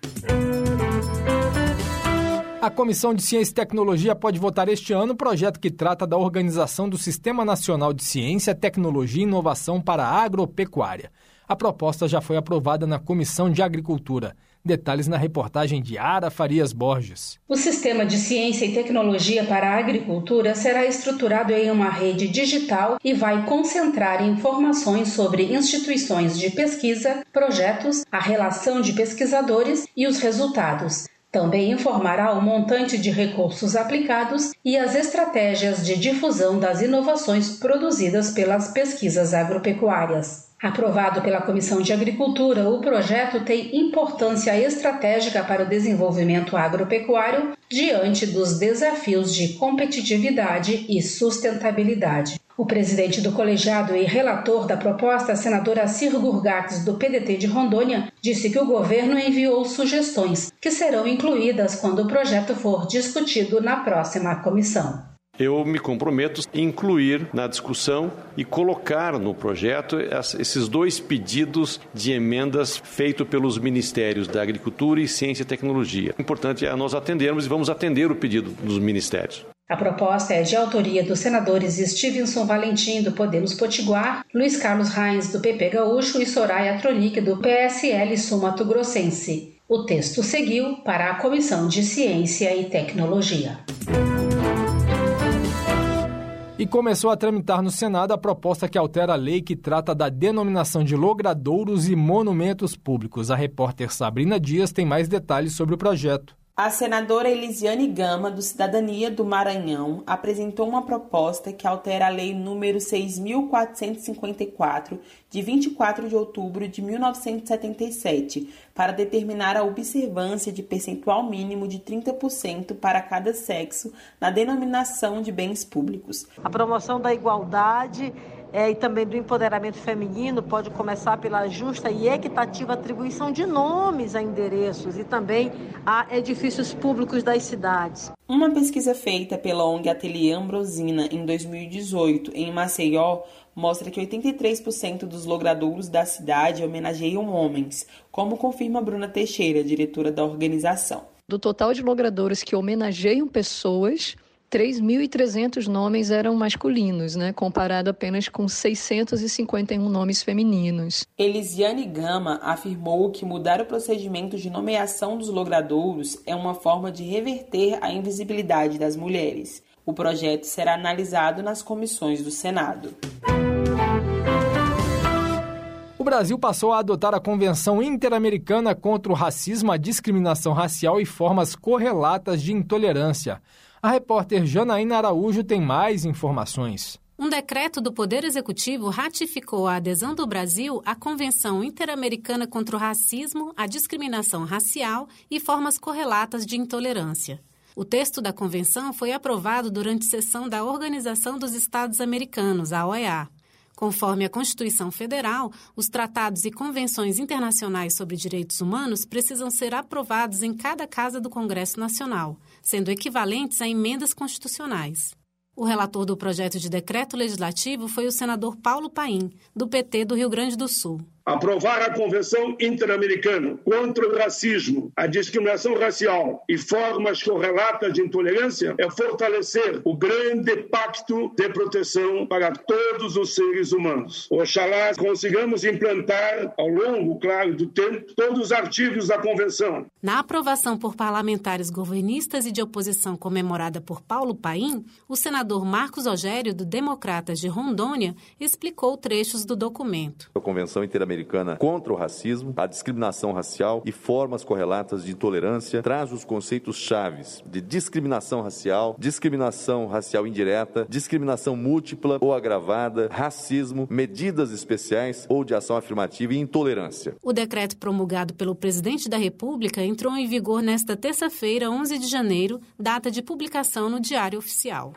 S4: A Comissão de Ciência e Tecnologia pode votar este ano o projeto que trata da organização do Sistema Nacional de Ciência, Tecnologia e Inovação para a Agropecuária. A proposta já foi aprovada na Comissão de Agricultura. Detalhes na reportagem de Ara Farias Borges.
S9: O Sistema de Ciência e Tecnologia para a Agricultura será estruturado em uma rede digital e vai concentrar informações sobre instituições de pesquisa, projetos, a relação de pesquisadores e os resultados. Também informará o montante de recursos aplicados e as estratégias de difusão das inovações produzidas pelas pesquisas agropecuárias. Aprovado pela Comissão de Agricultura, o projeto tem importância estratégica para o desenvolvimento agropecuário diante dos desafios de competitividade e sustentabilidade. O presidente do colegiado e relator da proposta, senador Assir Gurgax, do P D T de Rondônia, disse que o governo enviou sugestões que serão incluídas quando o projeto for discutido na próxima comissão.
S6: Eu me comprometo a incluir na discussão e colocar no projeto esses dois pedidos de emendas feitos pelos Ministérios da Agricultura e Ciência e Tecnologia. O importante é nós atendermos e vamos atender o pedido dos ministérios.
S9: A proposta é de autoria dos senadores Stevenson Valentim, do Podemos Potiguar, Luiz Carlos Reins, do P P Gaúcho e Soraya Tronic, do P S L Sul-Mato-Grossense. O texto seguiu para a Comissão de Ciência e Tecnologia.
S4: E começou a tramitar no Senado a proposta que altera a lei que trata da denominação de logradouros e monumentos públicos. A repórter Sabrina Dias tem mais detalhes sobre o projeto.
S10: A senadora Elisiane Gama, do Cidadania do Maranhão, apresentou uma proposta que altera a Lei número seis mil quatrocentos e cinquenta e quatro, de vinte e quatro de outubro de mil novecentos e setenta e sete, para determinar a observância de percentual mínimo de trinta por cento para cada sexo na denominação de bens públicos.
S11: A promoção da igualdade É, e também do empoderamento feminino pode começar pela justa e equitativa atribuição de nomes a endereços e também a edifícios públicos das cidades.
S10: Uma pesquisa feita pela O N G Ateliê Ambrosina em dois mil e dezoito em Maceió mostra que oitenta e três por cento dos logradouros da cidade homenageiam homens, como confirma Bruna Teixeira, diretora da organização.
S12: Do total de logradouros que homenageiam pessoas, três mil e trezentos nomes eram masculinos, né, comparado apenas com seiscentos e cinquenta e um nomes femininos.
S10: Elisiane Gama afirmou que mudar o procedimento de nomeação dos logradouros é uma forma de reverter a invisibilidade das mulheres. O projeto será analisado nas comissões do Senado.
S4: O Brasil passou a adotar a Convenção Interamericana contra o Racismo, a Discriminação Racial e Formas Correlatas de Intolerância. A repórter Janaína Araújo tem mais informações.
S13: Um decreto do Poder Executivo ratificou a adesão do Brasil à Convenção Interamericana contra o Racismo, a Discriminação Racial e Formas Correlatas de Intolerância. O texto da convenção foi aprovado durante sessão da Organização dos Estados Americanos, a O E A. Conforme a Constituição Federal, os tratados e convenções internacionais sobre direitos humanos precisam ser aprovados em cada casa do Congresso Nacional, sendo equivalentes a emendas constitucionais. O relator do projeto de decreto legislativo foi o senador Paulo Paim, do P T do Rio Grande do Sul.
S14: Aprovar a Convenção Interamericana contra o Racismo, a Discriminação Racial e Formas Correlatas de Intolerância é fortalecer o grande pacto de proteção para todos os seres humanos. Oxalá consigamos implantar, ao longo, claro, do tempo, todos os artigos da Convenção.
S13: Na aprovação por parlamentares governistas e de oposição comemorada por Paulo Paim, o senador Marcos Rogério, do Democratas de Rondônia, explicou trechos do documento.
S15: A Convenção Interamericana contra o Racismo, a Discriminação Racial e Formas Correlatas de Intolerância traz os conceitos chaves de discriminação racial, discriminação racial indireta, discriminação múltipla ou agravada, racismo, medidas especiais ou de ação afirmativa e intolerância.
S13: O decreto promulgado pelo presidente da República entrou em vigor nesta terça-feira, onze de janeiro, data de publicação no Diário Oficial.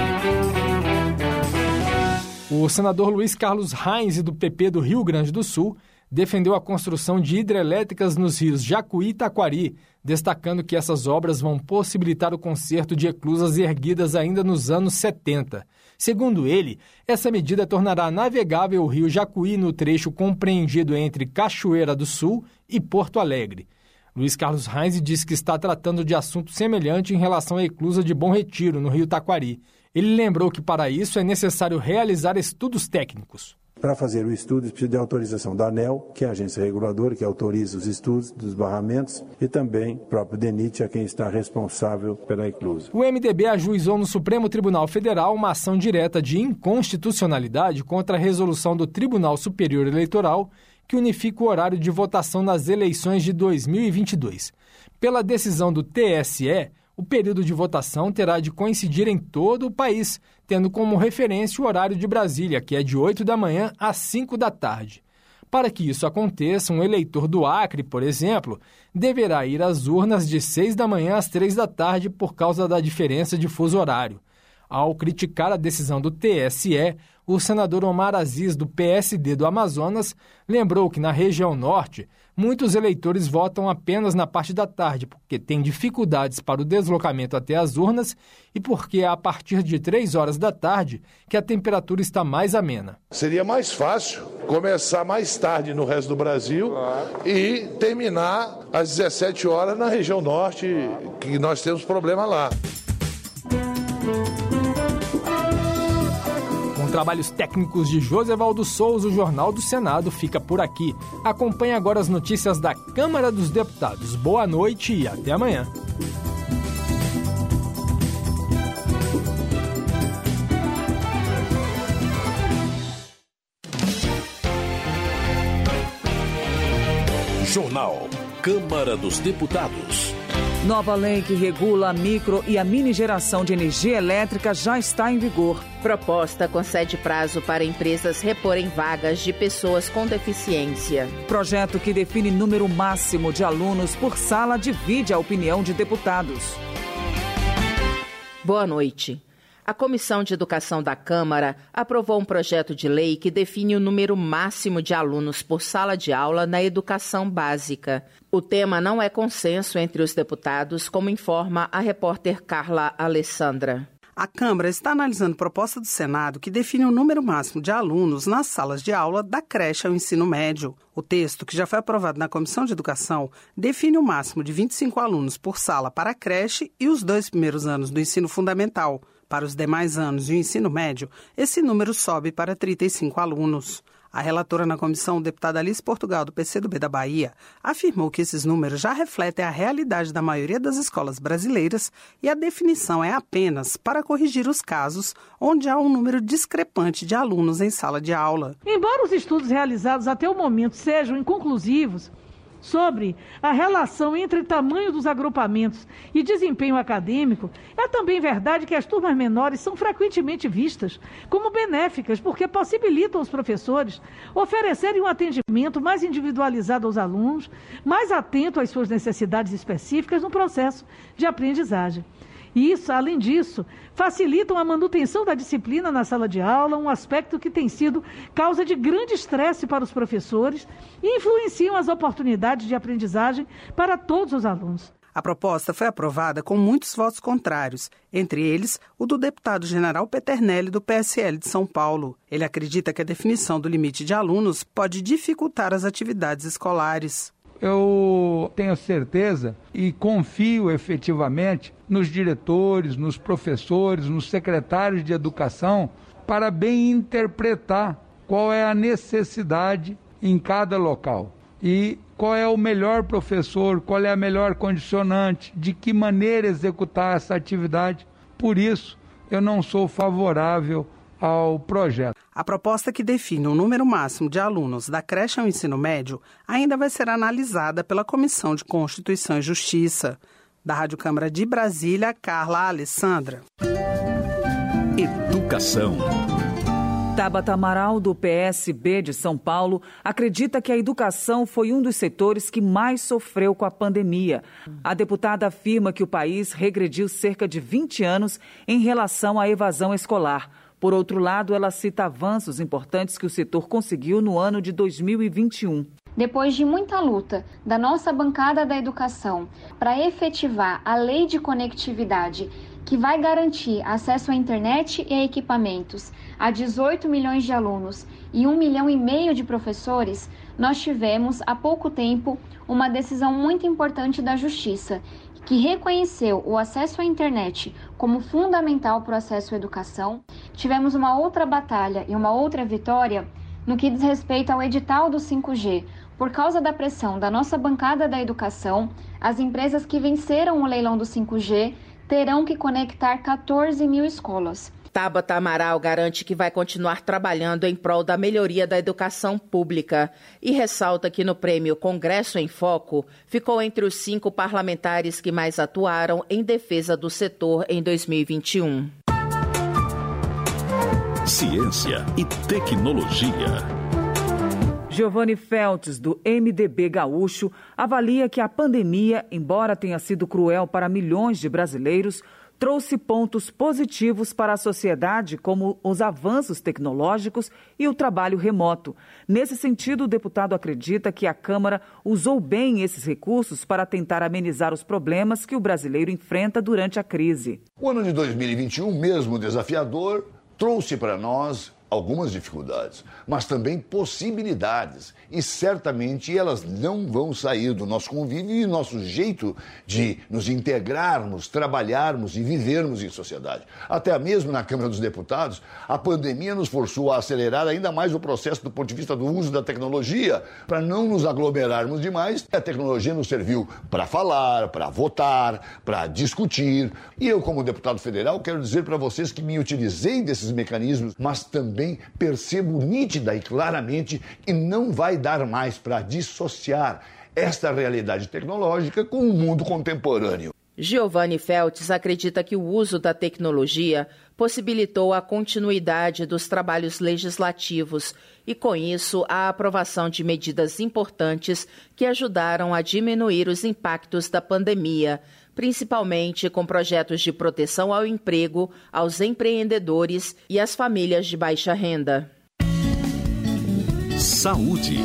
S4: O senador Luiz Carlos Reins, do P P do Rio Grande do Sul, defendeu a construção de hidrelétricas nos rios Jacuí e Taquari, destacando que essas obras vão possibilitar o conserto de eclusas erguidas ainda nos anos setenta. Segundo ele, essa medida tornará navegável o rio Jacuí no trecho compreendido entre Cachoeira do Sul e Porto Alegre. Luiz Carlos Reins diz que está tratando de assunto semelhante em relação à eclusa de Bom Retiro, no rio Taquari. Ele lembrou que, para isso, é necessário realizar estudos técnicos.
S28: Para fazer o estudo, precisa de autorização da ANEEL, que é a agência reguladora, que autoriza os estudos dos barramentos, e também o próprio DENIT, é quem está responsável pela eclusa.
S4: O M D B ajuizou no Supremo Tribunal Federal uma ação direta de inconstitucionalidade contra a resolução do Tribunal Superior Eleitoral, que unifica o horário de votação nas eleições de dois mil e vinte e dois. Pela decisão do T S E, o período de votação terá de coincidir em todo o país, tendo como referência o horário de Brasília, que é de oito da manhã às cinco da tarde. Para que isso aconteça, um eleitor do Acre, por exemplo, deverá ir às urnas de seis da manhã às três da tarde por causa da diferença de fuso horário. Ao criticar a decisão do T S E, o senador Omar Aziz, do P S D do Amazonas, lembrou que na região norte, muitos eleitores votam apenas na parte da tarde, porque têm dificuldades para o deslocamento até as urnas e porque é a partir de três horas da tarde que a temperatura está mais amena.
S2: Seria mais fácil começar mais tarde no resto do Brasil e terminar às dezessete horas na região norte, que nós temos problema lá.
S4: Com trabalhos técnicos de Josevaldo Souza, o Jornal do Senado fica por aqui. Acompanhe agora as notícias da Câmara dos Deputados. Boa noite e até amanhã.
S3: Jornal Câmara dos Deputados.
S16: Nova lei que regula a micro e a mini geração de energia elétrica já está em vigor.
S17: Proposta concede prazo para empresas reporem vagas de pessoas com deficiência.
S16: Projeto que define número máximo de alunos por sala divide a opinião de deputados.
S17: Boa noite. A Comissão de Educação da Câmara aprovou um projeto de lei que define o número máximo de alunos por sala de aula na educação básica. O tema não é consenso entre os deputados, como informa a repórter Carla Alessandra.
S18: A Câmara está analisando proposta do Senado que define o número máximo de alunos nas salas de aula da creche ao ensino médio. O texto, que já foi aprovado na Comissão de Educação, define o máximo de vinte e cinco alunos por sala para a creche e os dois primeiros anos do ensino fundamental. Para os demais anos do ensino médio, esse número sobe para trinta e cinco alunos. A relatora na comissão, deputada Alice Portugal, do P C do B da Bahia, afirmou que esses números já refletem a realidade da maioria das escolas brasileiras e a definição é apenas para corrigir os casos onde há um número discrepante de alunos em sala de aula.
S19: Embora os estudos realizados até o momento sejam inconclusivos sobre a relação entre tamanho dos agrupamentos e desempenho acadêmico, é também verdade que as turmas menores são frequentemente vistas como benéficas, porque possibilitam aos professores oferecerem um atendimento mais individualizado aos alunos, mais atento às suas necessidades específicas no processo de aprendizagem. Isso, além disso, facilitam a manutenção da disciplina na sala de aula, um aspecto que tem sido causa de grande estresse para os professores e influenciam as oportunidades de aprendizagem para todos os alunos.
S18: A proposta foi aprovada com muitos votos contrários, entre eles o do deputado general Peternelli, do P S L de São Paulo. Ele acredita que a definição do limite de alunos pode dificultar as atividades escolares.
S20: Eu tenho certeza e confio efetivamente nos diretores, nos professores, nos secretários de educação para bem interpretar qual é a necessidade em cada local e qual é o melhor professor, qual é a melhor condicionante, de que maneira executar essa atividade. Por isso, eu não sou favorável ao projeto.
S18: A proposta que define o número máximo de alunos da creche ao ensino médio ainda vai ser analisada pela Comissão de Constituição e Justiça. Da Rádio Câmara de Brasília, Carla Alessandra.
S3: Educação.
S16: Tabata Amaral, do P S B de São Paulo, acredita que a educação foi um dos setores que mais sofreu com a pandemia. A deputada afirma que o país regrediu cerca de vinte anos em relação à evasão escolar. Por outro lado, ela cita avanços importantes que o setor conseguiu no ano de dois mil e vinte e um.
S21: Depois de muita luta da nossa bancada da educação para efetivar a lei de conectividade, que vai garantir acesso à internet e a equipamentos a dezoito milhões de alunos e um milhão e meio de professores, nós tivemos há pouco tempo uma decisão muito importante da Justiça, que reconheceu o acesso à internet como fundamental para o acesso à educação. Tivemos uma outra batalha e uma outra vitória no que diz respeito ao edital do cinco G. Por causa da pressão da nossa bancada da educação, as empresas que venceram o leilão do cinco G terão que conectar quatorze mil escolas.
S17: Tabata Amaral garante que vai continuar trabalhando em prol da melhoria da educação pública e ressalta que no prêmio Congresso em Foco ficou entre os cinco parlamentares que mais atuaram em defesa do setor em dois mil e vinte e um.
S3: Ciência e tecnologia.
S16: Giovanni Feltes, do M D B Gaúcho, avalia que a pandemia, embora tenha sido cruel para milhões de brasileiros, trouxe pontos positivos para a sociedade, como os avanços tecnológicos e o trabalho remoto. Nesse sentido, o deputado acredita que a Câmara usou bem esses recursos para tentar amenizar os problemas que o brasileiro enfrenta durante a crise.
S1: O ano de dois mil e vinte e um, mesmo desafiador, trouxe para nós algumas dificuldades, mas também possibilidades. E certamente elas não vão sair do nosso convívio e do nosso jeito de nos integrarmos, trabalharmos e vivermos em sociedade. Até mesmo na Câmara dos Deputados, a pandemia nos forçou a acelerar ainda mais o processo do ponto de vista do uso da tecnologia, para não nos aglomerarmos demais. A tecnologia nos serviu para falar, para votar, para discutir. E eu, como deputado federal, quero dizer para vocês que me utilizei desses mecanismos, mas também Também percebo nítida e claramente que não vai dar mais para dissociar esta realidade tecnológica com o mundo contemporâneo.
S17: Giovanni Feltes acredita que o uso da tecnologia possibilitou a continuidade dos trabalhos legislativos e, com isso, a aprovação de medidas importantes que ajudaram a diminuir os impactos da pandemia, principalmente com projetos de proteção ao emprego, aos empreendedores e às famílias de baixa renda.
S3: Saúde.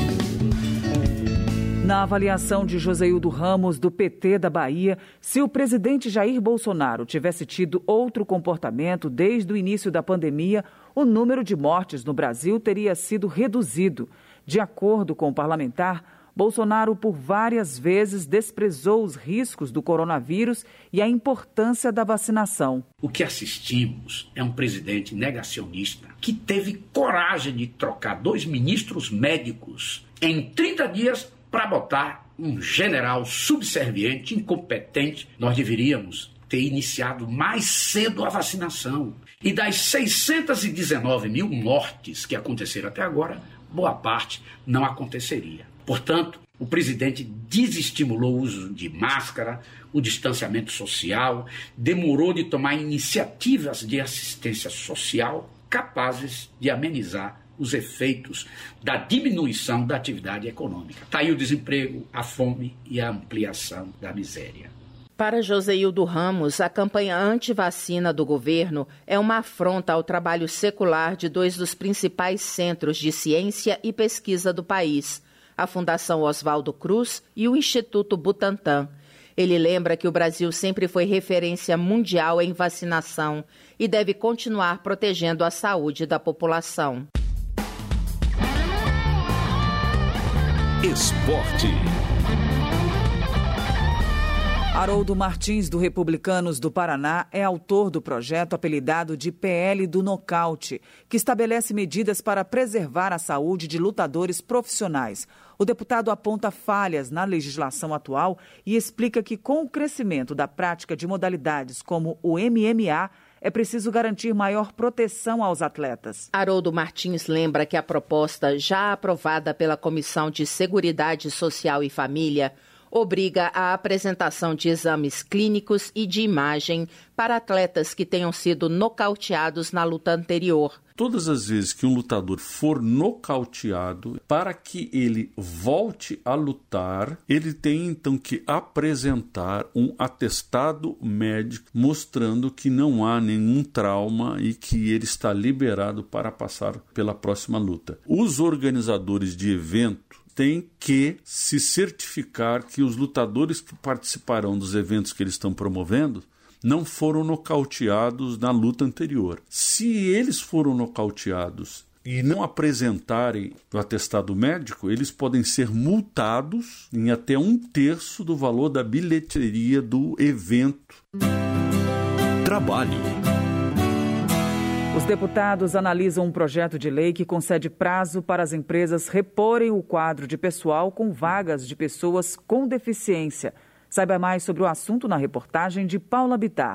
S16: Na avaliação de Joseildo Ramos, do P T da Bahia, se o presidente Jair Bolsonaro tivesse tido outro comportamento desde o início da pandemia, o número de mortes no Brasil teria sido reduzido. De acordo com o parlamentar, Bolsonaro, por várias vezes, desprezou os riscos do coronavírus e a importância da vacinação.
S7: O que assistimos é um presidente negacionista que teve coragem de trocar dois ministros médicos em trinta dias para botar um general subserviente, incompetente. Nós deveríamos ter iniciado mais cedo a vacinação. E das seiscentas e dezenove mil mortes que aconteceram até agora, boa parte não aconteceria. Portanto, o presidente desestimulou o uso de máscara, o distanciamento social, demorou de tomar iniciativas de assistência social capazes de amenizar os efeitos da diminuição da atividade econômica. Está aí o desemprego, a fome e a ampliação da miséria.
S17: Para Joseildo Ramos, a campanha anti-vacina do governo é uma afronta ao trabalho secular de dois dos principais centros de ciência e pesquisa do país, a Fundação Oswaldo Cruz e o Instituto Butantan. Ele lembra que o Brasil sempre foi referência mundial em vacinação e deve continuar protegendo a saúde da população.
S3: Esporte.
S16: Haroldo Martins, do Republicanos do Paraná, é autor do projeto apelidado de P L do Nocaute, que estabelece medidas para preservar a saúde de lutadores profissionais. O deputado aponta falhas na legislação atual e explica que, com o crescimento da prática de modalidades como o M M A, é preciso garantir maior proteção aos atletas.
S17: Haroldo Martins lembra que a proposta, já aprovada pela Comissão de Seguridade Social e Família, obriga a apresentação de exames clínicos e de imagem para atletas que tenham sido nocauteados na luta anterior.
S22: Todas as vezes que um lutador for nocauteado, para que ele volte a lutar, ele tem então que apresentar um atestado médico mostrando que não há nenhum trauma e que ele está liberado para passar pela próxima luta. Os organizadores de evento tem que se certificar que os lutadores que participarão dos eventos que eles estão promovendo não foram nocauteados na luta anterior. Se eles foram nocauteados e não apresentarem o atestado médico, eles podem ser multados em até um terço do valor da bilheteria do evento.
S3: Trabalho.
S16: Os deputados analisam um projeto de lei que concede prazo para as empresas reporem o quadro de pessoal com vagas de pessoas com deficiência. Saiba mais sobre o assunto na reportagem de Paula Bittar.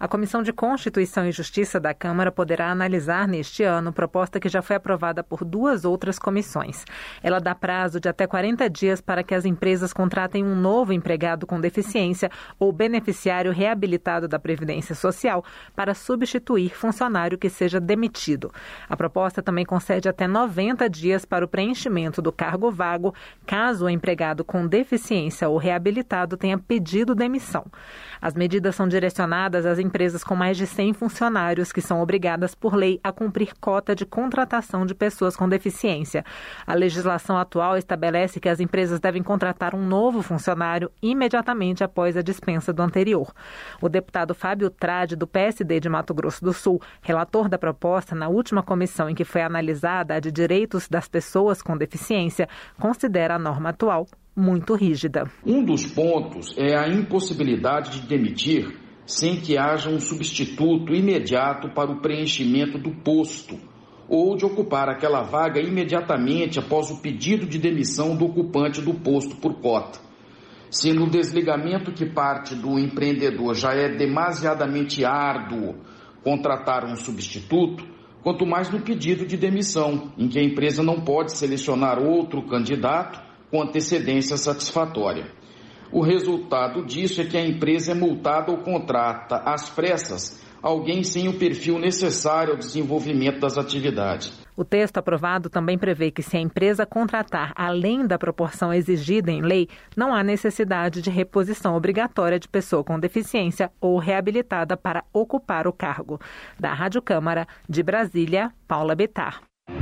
S5: A Comissão de Constituição e Justiça da Câmara poderá analisar neste ano proposta que já foi aprovada por duas outras comissões. Ela dá prazo de até quarenta dias para que as empresas contratem um novo empregado com deficiência ou beneficiário reabilitado da Previdência Social para substituir funcionário que seja demitido. A proposta também concede até noventa dias para o preenchimento do cargo vago, caso o empregado com deficiência ou reabilitado tenha pedido demissão. As medidas são direcionadas às empresas com mais de cem funcionários, que são obrigadas por lei a cumprir cota de contratação de pessoas com deficiência. A legislação atual estabelece que as empresas devem contratar um novo funcionário imediatamente após a dispensa do anterior. O deputado Fábio Trade, do P S D de Mato Grosso do Sul, relator da proposta na última comissão em que foi analisada a de direitos das pessoas com deficiência, considera a norma atual muito rígida.
S6: Um dos pontos é a impossibilidade de demitir sem que haja um substituto imediato para o preenchimento do posto ou de ocupar aquela vaga imediatamente após o pedido de demissão do ocupante do posto por cota. Se no desligamento que parte do empreendedor já é demasiadamente árduo contratar um substituto, quanto mais no pedido de demissão, em que a empresa não pode selecionar outro candidato com antecedência satisfatória. O resultado disso é que a empresa é multada ou contrata às pressas alguém sem o perfil necessário ao desenvolvimento das atividades.
S5: O texto aprovado também prevê que, se a empresa contratar além da proporção exigida em lei, não há necessidade de reposição obrigatória de pessoa com deficiência ou reabilitada para ocupar o cargo. Da Rádio Câmara, de Brasília, Paula Bittar.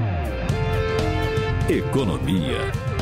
S3: Economia.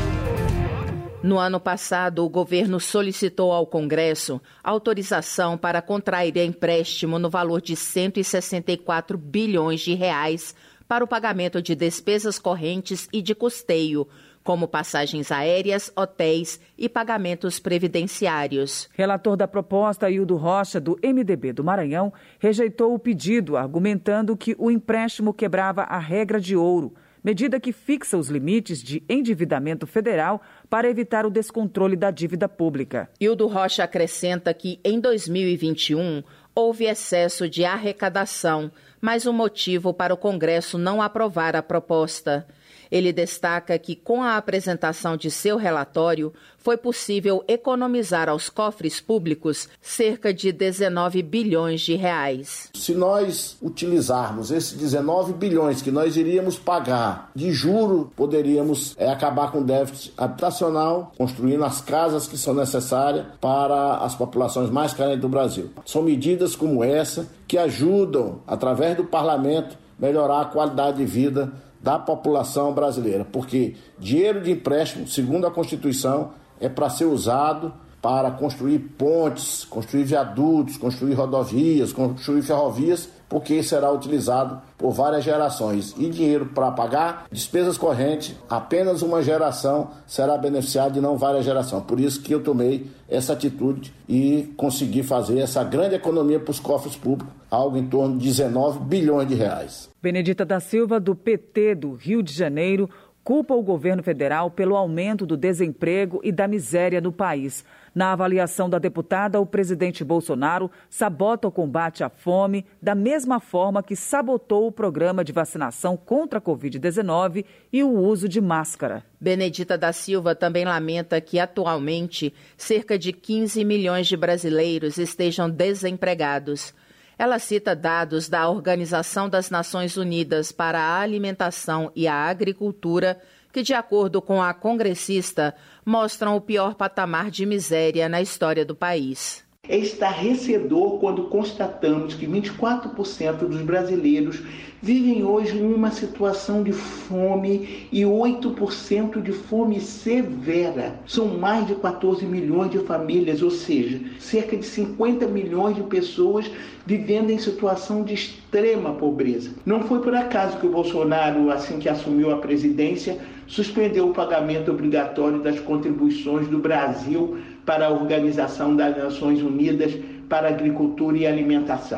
S17: No ano passado, o governo solicitou ao Congresso autorização para contrair empréstimo no valor de cento e sessenta e quatro bilhões de reais para o pagamento de despesas correntes e de custeio, como passagens aéreas, hotéis e pagamentos previdenciários.
S16: Relator da proposta, Hildo Rocha, do M D B do Maranhão, rejeitou o pedido, argumentando que o empréstimo quebrava a regra de ouro, medida que fixa os limites de endividamento federal para evitar o descontrole da dívida pública.
S17: Hildo Rocha acrescenta que, em dois mil e vinte e um, houve excesso de arrecadação, mas um motivo para o Congresso não aprovar a proposta. Ele destaca que, com a apresentação de seu relatório, foi possível economizar aos cofres públicos cerca de dezenove bilhões de reais.
S8: Se nós utilizarmos esses dezenove bilhões que nós iríamos pagar de juro, poderíamos é, acabar com o déficit habitacional, construindo as casas que são necessárias para as populações mais carentes do Brasil. São medidas como essa que ajudam, através do parlamento, melhorar a qualidade de vida da população brasileira, porque dinheiro de empréstimo, segundo a Constituição, é para ser usado para construir pontes, construir viadutos, construir rodovias, construir ferrovias, porque será utilizado por várias gerações. E dinheiro para pagar despesas correntes, apenas uma geração será beneficiada e não várias gerações. Por isso que eu tomei essa atitude e consegui fazer essa grande economia para os cofres públicos, algo em torno de dezenove bilhões de reais.
S16: Benedita da Silva, do P T do Rio de Janeiro, culpa o governo federal pelo aumento do desemprego e da miséria no país. Na avaliação da deputada, o presidente Bolsonaro sabota o combate à fome da mesma forma que sabotou o programa de vacinação contra a covid dezenove e o uso de máscara.
S17: Benedita da Silva também lamenta que, atualmente, cerca de quinze milhões de brasileiros estejam desempregados. Ela cita dados da Organização das Nações Unidas para a Alimentação e a Agricultura, que, de acordo com a congressista, mostram o pior patamar de miséria na história do país.
S23: É estarrecedor quando constatamos que vinte e quatro por cento dos brasileiros vivem hoje em uma situação de fome e oito por cento de fome severa. São mais de quatorze milhões de famílias, ou seja, cerca de cinquenta milhões de pessoas vivendo em situação de extrema pobreza. Não foi por acaso que o Bolsonaro, assim que assumiu a presidência, suspendeu o pagamento obrigatório das contribuições do Brasil para a Organização das Nações Unidas para a Agricultura e Alimentação.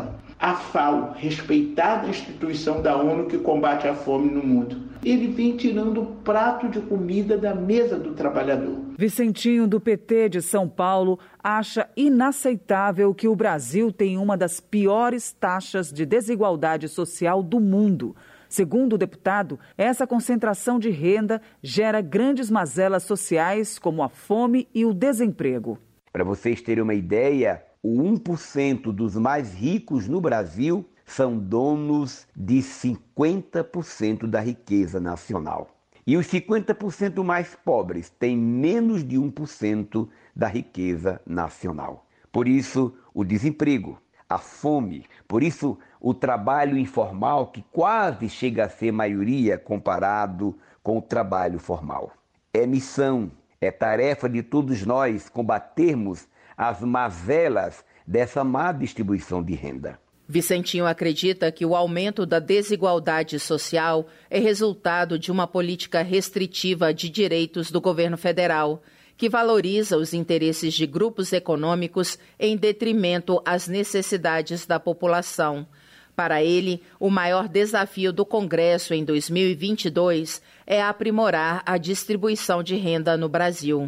S23: a FAO, respeitada instituição da ONU que combate a fome no mundo. Ele vem tirando o prato de comida da mesa do trabalhador.
S16: Vicentinho, do P T de São Paulo, acha inaceitável que o Brasil tenha uma das piores taxas de desigualdade social do mundo. Segundo o deputado, essa concentração de renda gera grandes mazelas sociais, como a fome e o desemprego.
S9: Para vocês terem uma ideia, o um por cento dos mais ricos no Brasil são donos de cinquenta por cento da riqueza nacional. E os cinquenta por cento mais pobres têm menos de um por cento da riqueza nacional. Por isso, o desemprego, a fome, por isso o trabalho informal, que quase chega a ser maioria comparado com o trabalho formal. É missão, é tarefa de todos nós combatermos as mazelas dessa má distribuição de renda.
S17: Vicentinho acredita que o aumento da desigualdade social é resultado de uma política restritiva de direitos do governo federal, que valoriza os interesses de grupos econômicos em detrimento às necessidades da população. Para ele, o maior desafio do Congresso em dois mil e vinte e dois é aprimorar a distribuição de renda no Brasil.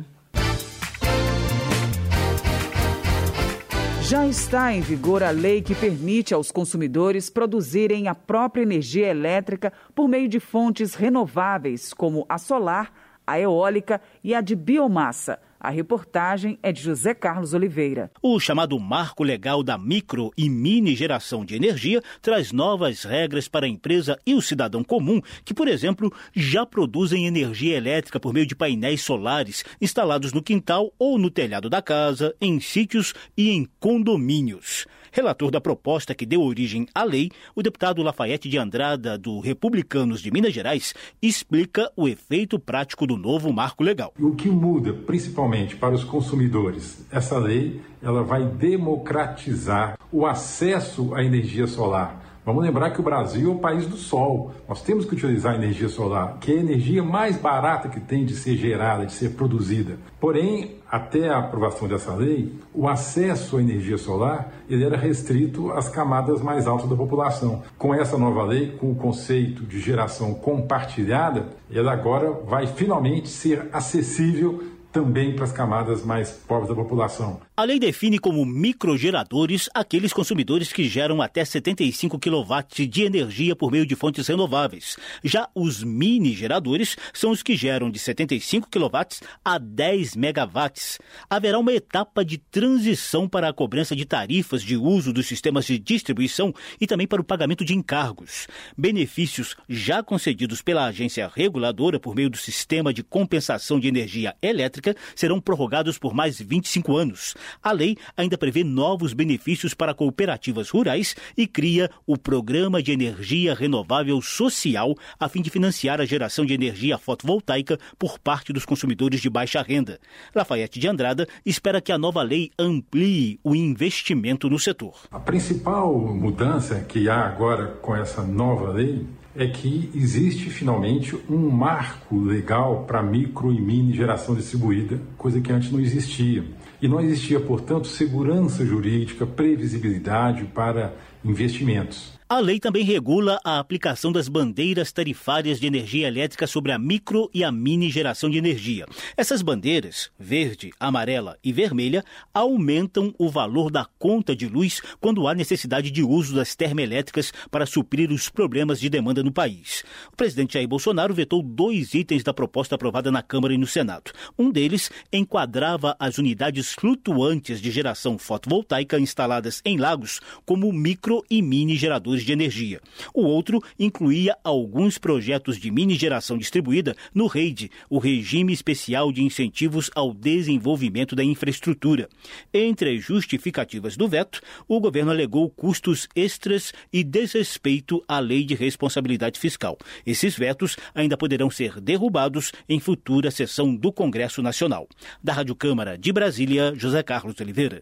S16: Já está em vigor a lei que permite aos consumidores produzirem a própria energia elétrica por meio de fontes renováveis, como a solar, a eólica e a de biomassa. A reportagem é de José Carlos Oliveira.
S10: O chamado Marco Legal da Micro e Mini Geração de Energia traz novas regras para a empresa e o cidadão comum que, por exemplo, já produzem energia elétrica por meio de painéis solares instalados no quintal ou no telhado da casa, em sítios e em condomínios. Relator da proposta que deu origem à lei, o deputado Lafayette de Andrada, do Republicanos de Minas Gerais, explica o efeito prático do novo Marco Legal.
S11: O que muda, principalmente para os consumidores, essa lei ela vai democratizar o acesso à energia solar. Vamos lembrar que o Brasil é o país do sol. Nós temos que utilizar a energia solar, que é a energia mais barata que tem de ser gerada, de ser produzida. Porém, até a aprovação dessa lei, o acesso à energia solar ele era restrito às camadas mais altas da população. Com essa nova lei, com o conceito de geração compartilhada, ela agora vai finalmente ser acessível também para as camadas mais pobres da população.
S10: A lei define como microgeradores aqueles consumidores que geram até setenta e cinco quilowatts de energia por meio de fontes renováveis. Já os mini-geradores são os que geram de setenta e cinco quilowatts a dez megawatts. Haverá uma etapa de transição para a cobrança de tarifas de uso dos sistemas de distribuição e também para o pagamento de encargos. Benefícios já concedidos pela agência reguladora por meio do Sistema de Compensação de Energia Elétrica serão prorrogados por mais vinte e cinco anos. A lei ainda prevê novos benefícios para cooperativas rurais e cria o Programa de Energia Renovável Social a fim de financiar a geração de energia fotovoltaica por parte dos consumidores de baixa renda. Lafayette de Andrada espera que a nova lei amplie o investimento no setor.
S11: A principal mudança que há agora com essa nova lei é que existe finalmente um marco legal para micro e mini geração distribuída, coisa que antes não existia. E não existia, portanto, segurança jurídica, previsibilidade para investimentos.
S10: A lei também regula a aplicação das bandeiras tarifárias de energia elétrica sobre a micro e a mini geração de energia. Essas bandeiras, verde, amarela e vermelha, aumentam o valor da conta de luz quando há necessidade de uso das termoelétricas para suprir os problemas de demanda no país. O presidente Jair Bolsonaro vetou dois itens da proposta aprovada na Câmara e no Senado. Um deles enquadrava as unidades flutuantes de geração fotovoltaica instaladas em lagos como micro e mini geradores de energia. O outro incluía alguns projetos de mini geração distribuída no REID, o Regime Especial de Incentivos ao Desenvolvimento da Infraestrutura. Entre as justificativas do veto, o governo alegou custos extras e desrespeito à Lei de Responsabilidade Fiscal. Esses vetos ainda poderão ser derrubados em futura sessão do Congresso Nacional. Da Rádio Câmara de Brasília, José Carlos Oliveira.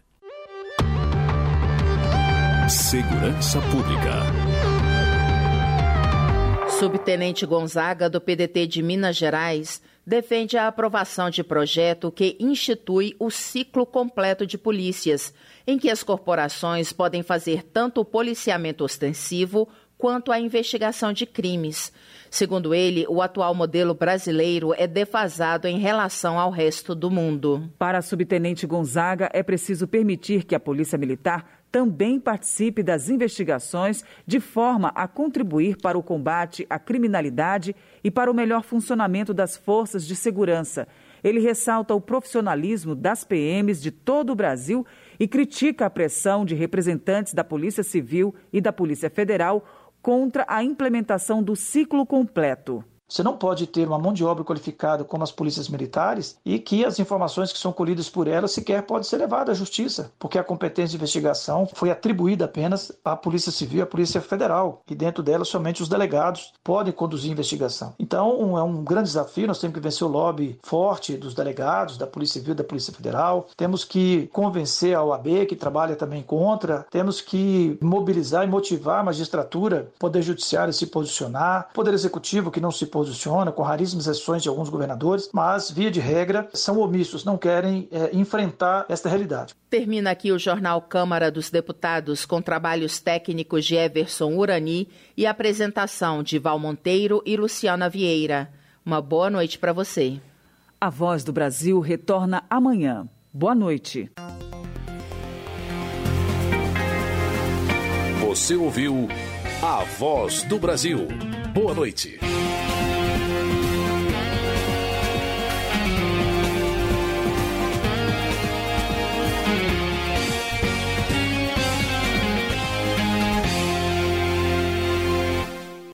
S3: Segurança Pública.
S17: Subtenente Gonzaga, do P D T de Minas Gerais, defende a aprovação de projeto que institui o ciclo completo de polícias, em que as corporações podem fazer tanto o policiamento ostensivo quanto a investigação de crimes. Segundo ele, o atual modelo brasileiro é defasado em relação ao resto do mundo.
S16: Para a subtenente Gonzaga, é preciso permitir que a Polícia Militar também participe das investigações de forma a contribuir para o combate à criminalidade e para o melhor funcionamento das forças de segurança. Ele ressalta o profissionalismo das P Ms de todo o Brasil e critica a pressão de representantes da Polícia Civil e da Polícia Federal contra a implementação do ciclo completo.
S12: Você não pode ter uma mão de obra qualificada como as polícias militares e que as informações que são colhidas por elas sequer podem ser levadas à justiça, porque a competência de investigação foi atribuída apenas à Polícia Civil e à Polícia Federal, e dentro dela somente os delegados podem conduzir investigação. Então é um grande desafio, nós temos que vencer o lobby forte dos delegados, da Polícia Civil e da Polícia Federal, temos que convencer a O A B, que trabalha também contra, temos que mobilizar e motivar a magistratura, Poder Judiciário se posicionar, Poder Executivo que não se posiciona, com raríssimas exceções de alguns governadores, mas, via de regra, são omissos, não querem é, enfrentar esta realidade.
S17: Termina aqui o Jornal Câmara dos Deputados, com trabalhos técnicos de Everson Urani e apresentação de Val Monteiro e Luciana Vieira. Uma boa noite para você.
S16: A Voz do Brasil retorna amanhã. Boa noite.
S3: Você ouviu A Voz do Brasil. Boa noite.